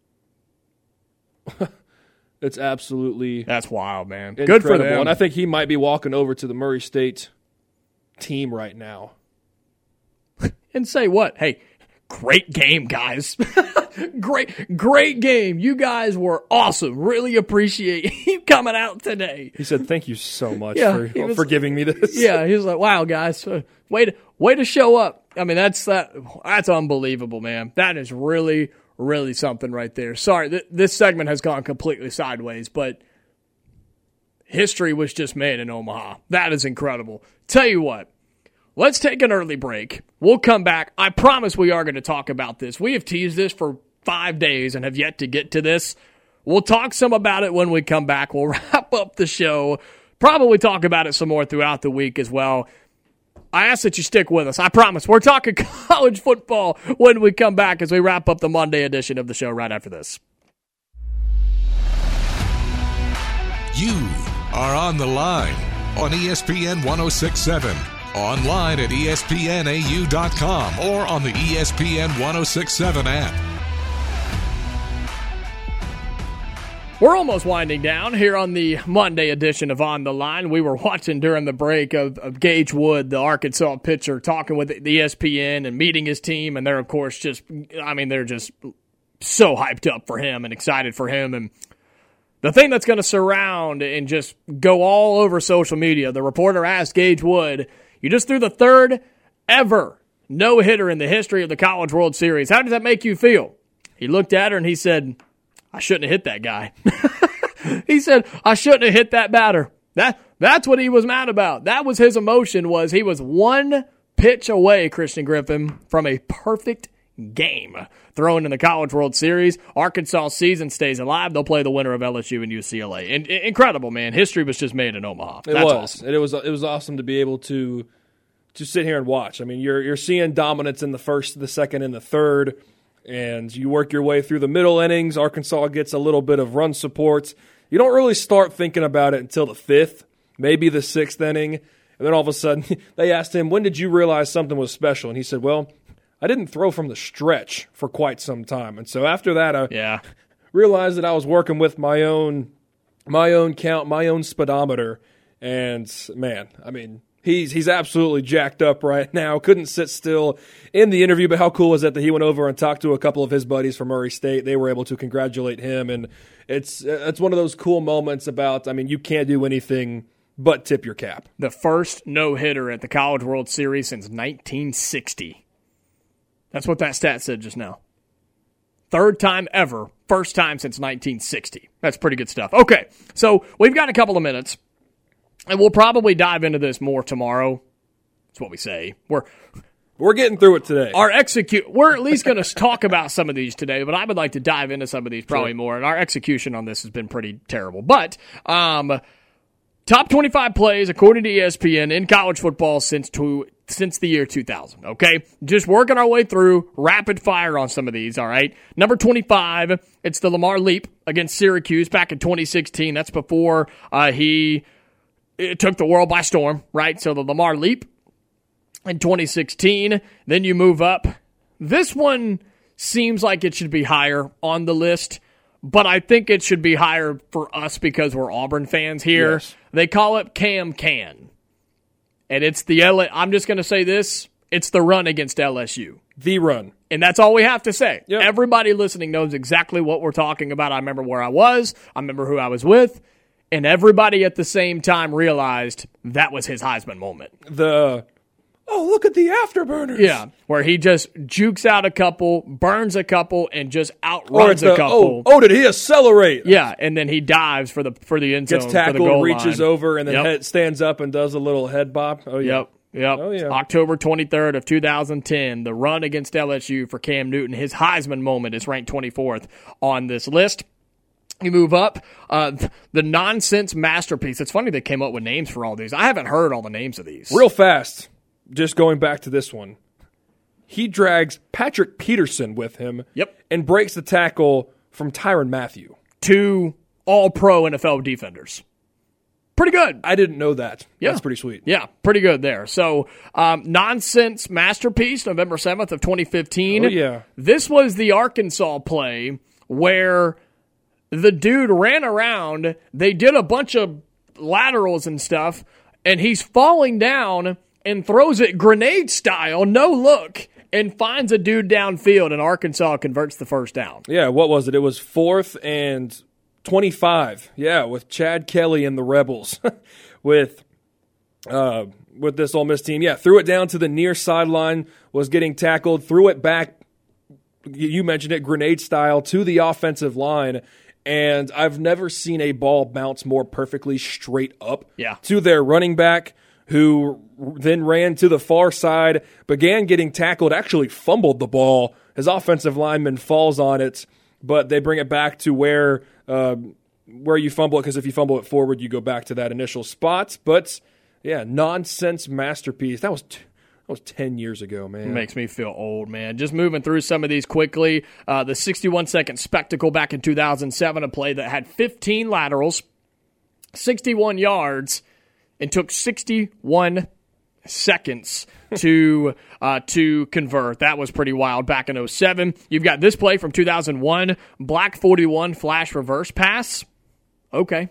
it's absolutely That's wild, man. incredible. Good for them. And I think he might be walking over to the Murray State team right now. And say what? Hey, great game, guys. great, great game. You guys were awesome. Really appreciate you coming out today. He said, "Thank you so much Yeah, for, he was- for giving me this." Yeah, he was like, "Wow, guys, uh, way to way to show up." I mean, that's that. That's unbelievable, man. That is really, really something right there. Sorry, th- this segment has gone completely sideways, but history was just made in Omaha. That is incredible. Tell you what. Let's take an early break. We'll come back. I promise we are going to talk about this. We have teased this for five days and have yet to get to this. We'll talk some about it when we come back. We'll wrap up the show. Probably talk about it some more throughout the week as well. I ask that you stick with us. I promise. We're talking college football when we come back as we wrap up the Monday edition of the show right after this. You are on the line on E S P N one oh six point seven. Online at E S P N A U dot com or on the E S P N one oh six point seven app. We're almost winding down here on the Monday edition of On the Line. We were watching during the break of, of Gage Wood, the Arkansas pitcher, talking with the E S P N and meeting his team. And they're, of course, just, I mean, they're just so hyped up for him and excited for him. And the thing that's going to surround and just go all over social media, the reporter asked Gage Wood, you just threw the third ever no-hitter in the history of the College World Series. How does that make you feel? He looked at her and he said, I shouldn't have hit that guy. He said, I shouldn't have hit that batter. That That's what he was mad about. That was his emotion, was he was one pitch away, Christian Griffin, from a perfect game thrown in the College World Series. Arkansas season stays alive. They'll play the winner of L S U and U C L A. And, incredible, man. History was just made in Omaha. It That's was. awesome. It was. It was awesome to be able to to sit here and watch. I mean, you're you're seeing dominance in the first, the second, and the third, and you work your way through the middle innings. Arkansas gets a little bit of run support. You don't really start thinking about it until the fifth, maybe the sixth inning, and then all of a sudden they asked him, "When did you realize something was special?" And he said, "Well, I didn't throw from the stretch for quite some time." And so after that, I yeah. realized that I was working with my own my own count, my own speedometer. And, man, I mean, he's he's absolutely jacked up right now. Couldn't sit still in the interview, but how cool was it that he went over and talked to a couple of his buddies from Murray State? They were able to congratulate him. And it's it's one of those cool moments about, I mean, you can't do anything but tip your cap. The first no-hitter at the College World Series since nineteen sixty. That's what that stat said just now. Third time ever, first time since nineteen sixty. That's pretty good stuff. Okay, so we've got a couple of minutes, and we'll probably dive into this more tomorrow. That's what we say. We're We're getting through it today. our execute. We're at least going to talk about some of these today, but I would like to dive into some of these probably Sure. more. And our execution on this has been pretty terrible. But um, top twenty-five plays according to E S P N in college football since two. Since the year two thousand, okay? Just working our way through rapid fire on some of these, all right? Number twenty-five, it's the Lamar Leap against Syracuse back in twenty sixteen. That's before uh, he it took the world by storm, right? So the Lamar Leap in twenty sixteen. Then you move up. This one seems like it should be higher on the list, but I think it should be higher for us because we're Auburn fans here. Yes. They call it Cam Can. And it's the L A, I'm just going to say this, it's the run against L S U. The run. And that's all we have to say. Yep. Everybody listening knows exactly what we're talking about. I remember where I was. I remember who I was with. And everybody at the same time realized that was his Heisman moment. The, oh, look at the afterburners. Yeah, where he just jukes out a couple, burns a couple, and just Or outruns it's a the, couple. oh, oh, did he accelerate? Yeah, and then he dives for the for the end zone, Gets for the tackled, goal reaches line. over, and then Yep. head, stands up and does a little head bop. Oh, yeah. Yep. Yep. Oh, yeah. October twenty-third of two thousand ten, the run against L S U for Cam Newton. His Heisman moment is ranked twenty-fourth on this list. You move up, uh, the nonsense masterpiece. It's funny they came up with names for all these. I haven't heard all the names of these. Real fast, just going back to this one. He drags Patrick Peterson with him. Yep. And breaks the tackle from Tyrann Mathieu. Two all-pro N F L defenders. Pretty good. I didn't know that. Yeah. That's pretty sweet. Yeah, pretty good there. So, um, nonsense masterpiece, November seventh of twenty fifteen. Oh, yeah. This was the Arkansas play where the dude ran around. They did a bunch of laterals and stuff, and he's falling down and throws it grenade style, no look, and finds a dude downfield, and Arkansas converts the first down. Yeah, what was it? It was fourth and twenty-five. Yeah, with Chad Kelly and the Rebels. with uh, with this Ole Miss team. Yeah, threw it down to the near sideline, was getting tackled, threw it back, you mentioned it, grenade style, to the offensive line. And I've never seen a ball bounce more perfectly straight up Yeah. to their running back, who then ran to the far side, began getting tackled, actually fumbled the ball. His offensive lineman falls on it, but they bring it back to where uh, where you fumble it, because if you fumble it forward, you go back to that initial spot. But, yeah, nonsense masterpiece. That was t- that was ten years ago, man. Makes me feel old, man. Just moving through some of these quickly. Uh, the sixty-one second spectacle back in two thousand seven, a play that had fifteen laterals, sixty-one yards, and took sixty-one seconds to uh, to convert. That was pretty wild back in oh seven. You've got this play from two thousand one, Black forty-one flash reverse pass. Okay.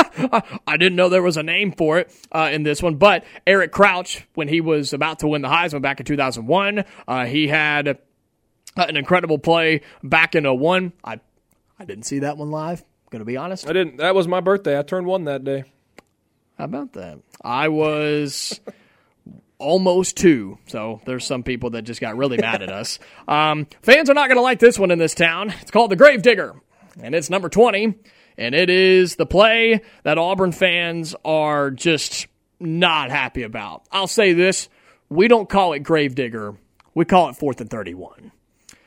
I didn't know there was a name for it uh, in this one, but Eric Crouch, when he was about to win the Heisman back in two thousand one, uh, he had uh, an incredible play back in oh one. I I didn't see that one live, going to be honest. I didn't. That was my birthday. I turned one that day. How about that? I was almost two, so there's some people that just got really mad at us. Um, fans are not going to like this one in this town. It's called the Gravedigger, and it's number twenty. And it is the play that Auburn fans are just not happy about. I'll say this. We don't call it Gravedigger. We call it fourth and thirty-one.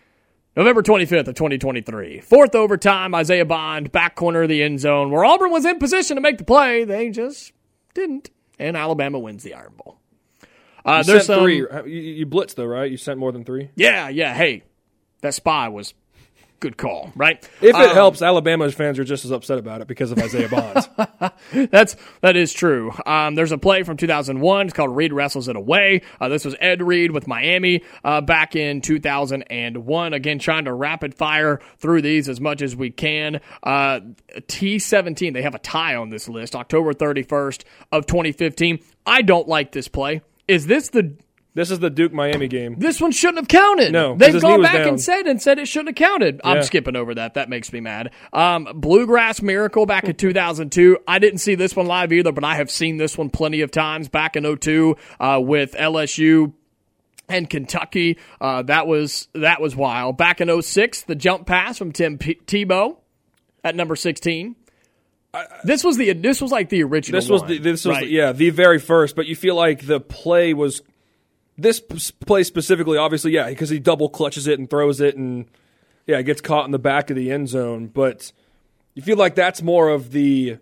November twenty-fifth of twenty twenty-three. Fourth overtime, Isaiah Bond, back corner of the end zone, where Auburn was in position to make the play. They just didn't. And Alabama wins the Iron Bowl. Uh, you there's sent some, three. You, you blitzed, though, right? You sent more than three? Yeah, yeah. Hey, that spy was good call, right? If it um, helps, Alabama's fans are just as upset about it because of Isaiah Bond. That's that is true. Um, there's a play from two thousand one. It's called Reed Wrestles It Away. Uh, this was Ed Reed with Miami uh, back in two thousand one. Again, trying to rapid fire through these as much as we can. Uh, T seventeen, they have a tie on this list. October thirty-first of twenty fifteen. I don't like this play. Is this the... This is the Duke-Miami game. This one shouldn't have counted. No, 'cause they've his gone knee was back down. and said and said it shouldn't have counted. I'm Yeah. skipping over that. That makes me mad. Um, Bluegrass Miracle back in two thousand two. I didn't see this one live either, but I have seen this one plenty of times back in oh two uh, with L S U and Kentucky. Uh, that was that was wild. Back in oh six, the jump pass from Tim P- Tebow at number sixteen. This was the this was like the original. This was one, the, this was right? the, yeah the very first, but you feel like the play was this p- play specifically. Obviously, yeah, because he double clutches it and throws it, and yeah, it gets caught in the back of the end zone. But you feel like that's more of the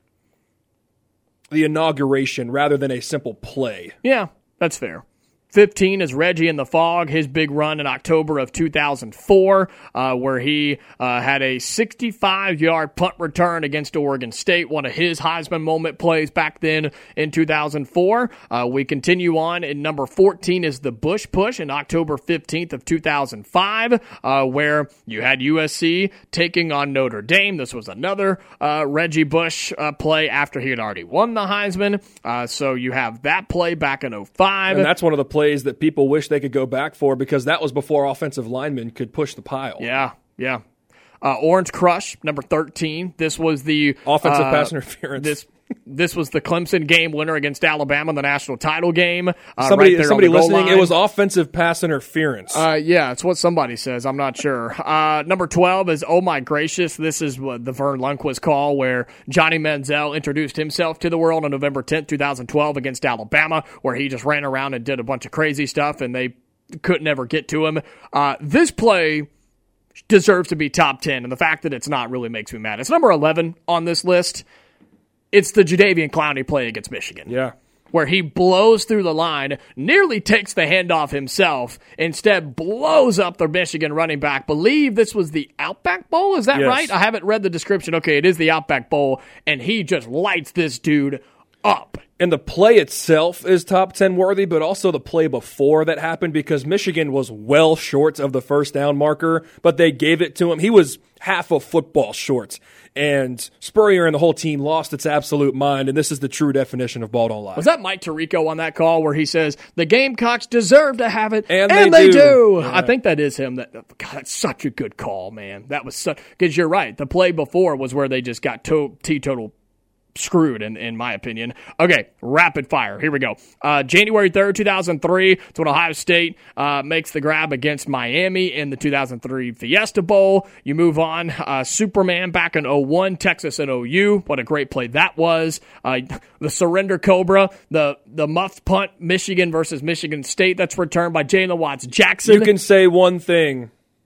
the inauguration rather than a simple play. Yeah, that's fair. fifteen is Reggie in the Fog, his big run in October of two thousand four, uh, where he uh, had a sixty-five-yard punt return against Oregon State, one of his Heisman moment plays back then in two thousand four. Uh, we continue on, and number fourteen is the Bush Push in October fifteenth of two thousand five, uh, where you had U S C taking on Notre Dame. This was another uh, Reggie Bush uh, play after he had already won the Heisman. Uh, so you have that play back in oh five. And that's one of the plays that people wish they could go back for because that was before offensive linemen could push the pile. Yeah, yeah. Uh, Orange Crush, number thirteen. This was the Offensive uh, pass interference. This this was the Clemson game winner against Alabama in the national title game. Uh, somebody right there somebody on the goal listening, line. it was offensive pass interference. Uh, yeah, it's what somebody says. I'm not sure. Uh, number twelve is Oh My Gracious. This is what the Vern Lundquist call, where Johnny Manziel introduced himself to the world on November tenth, twenty twelve against Alabama, where he just ran around and did a bunch of crazy stuff, and they couldn't ever get to him. Uh, this play deserves to be top ten, and the fact that it's not really makes me mad. It's number eleven on this list. It's the Jadeveon Clowney play against Michigan. yeah. Where he blows through the line, nearly takes the handoff himself, instead blows up the Michigan running back. Believe this was the Outback Bowl, is that Yes. right? I haven't read the description. Okay, it is the Outback Bowl, and he just lights this dude up. And the play itself is top ten worthy, but also the play before that happened because Michigan was well short of the first down marker, but they gave it to him. He was half a football short. And Spurrier and the whole team lost its absolute mind, and this is the true definition of ball don't lie. Was that Mike Tirico on that call where he says, the Gamecocks deserve to have it, And and, they they, do. do? Yeah. I think that is him. That God, that's such a good call, man. That was such, because you're right. The play before was where they just got to, teetotal screwed, in, in my opinion. Okay, rapid fire. Here we go. Uh, January third, two thousand three. It's when Ohio State uh, makes the grab against Miami in the two thousand three Fiesta Bowl. You move on. Uh, Superman back in oh one, Texas and O U. What a great play that was. Uh, the Surrender Cobra, the, the muff punt, Michigan versus Michigan State. That's returned by Jalen Watts Jackson. You can say one thing.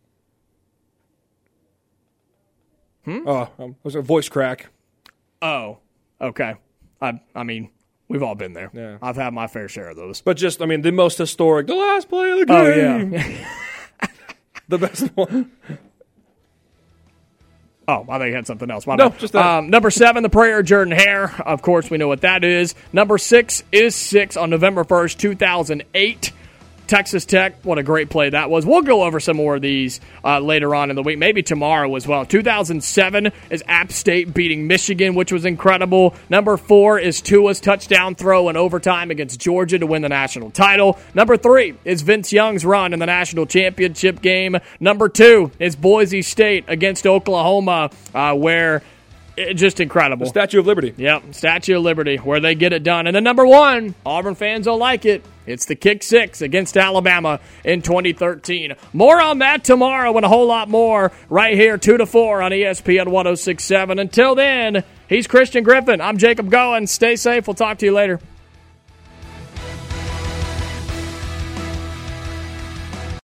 Hmm? Oh, um, it was a voice crack. Oh, okay. I I mean, we've all been there. Yeah. I've had my fair share of those. But just, I mean, the most historic, the last play of the Oh, game. yeah. The best one. Oh, I think I had something else. My No, bad. just that. Um, number seven, the prayer of Jordan Hare. Of course, we know what that is. Number six is six on November first, two thousand eight. Texas Tech, what a great play that was. We'll go over some more of these uh, later on in the week, maybe tomorrow as well. two thousand seven is App State beating Michigan, which was incredible. Number four is Tua's touchdown throw in overtime against Georgia to win the national title. Number three is Vince Young's run in the national championship game. Number two is Boise State against Oklahoma, uh, where it, just incredible. Statue of Liberty. Yep, Statue of Liberty, where they get it done. And then number one, Auburn fans don't like it. It's the kick six against Alabama in twenty thirteen. More on that tomorrow and a whole lot more right here, two to four on E S P N one oh six point seven. Until then, he's Christian Griffin. I'm Jacob Goins. Stay safe. We'll talk to you later.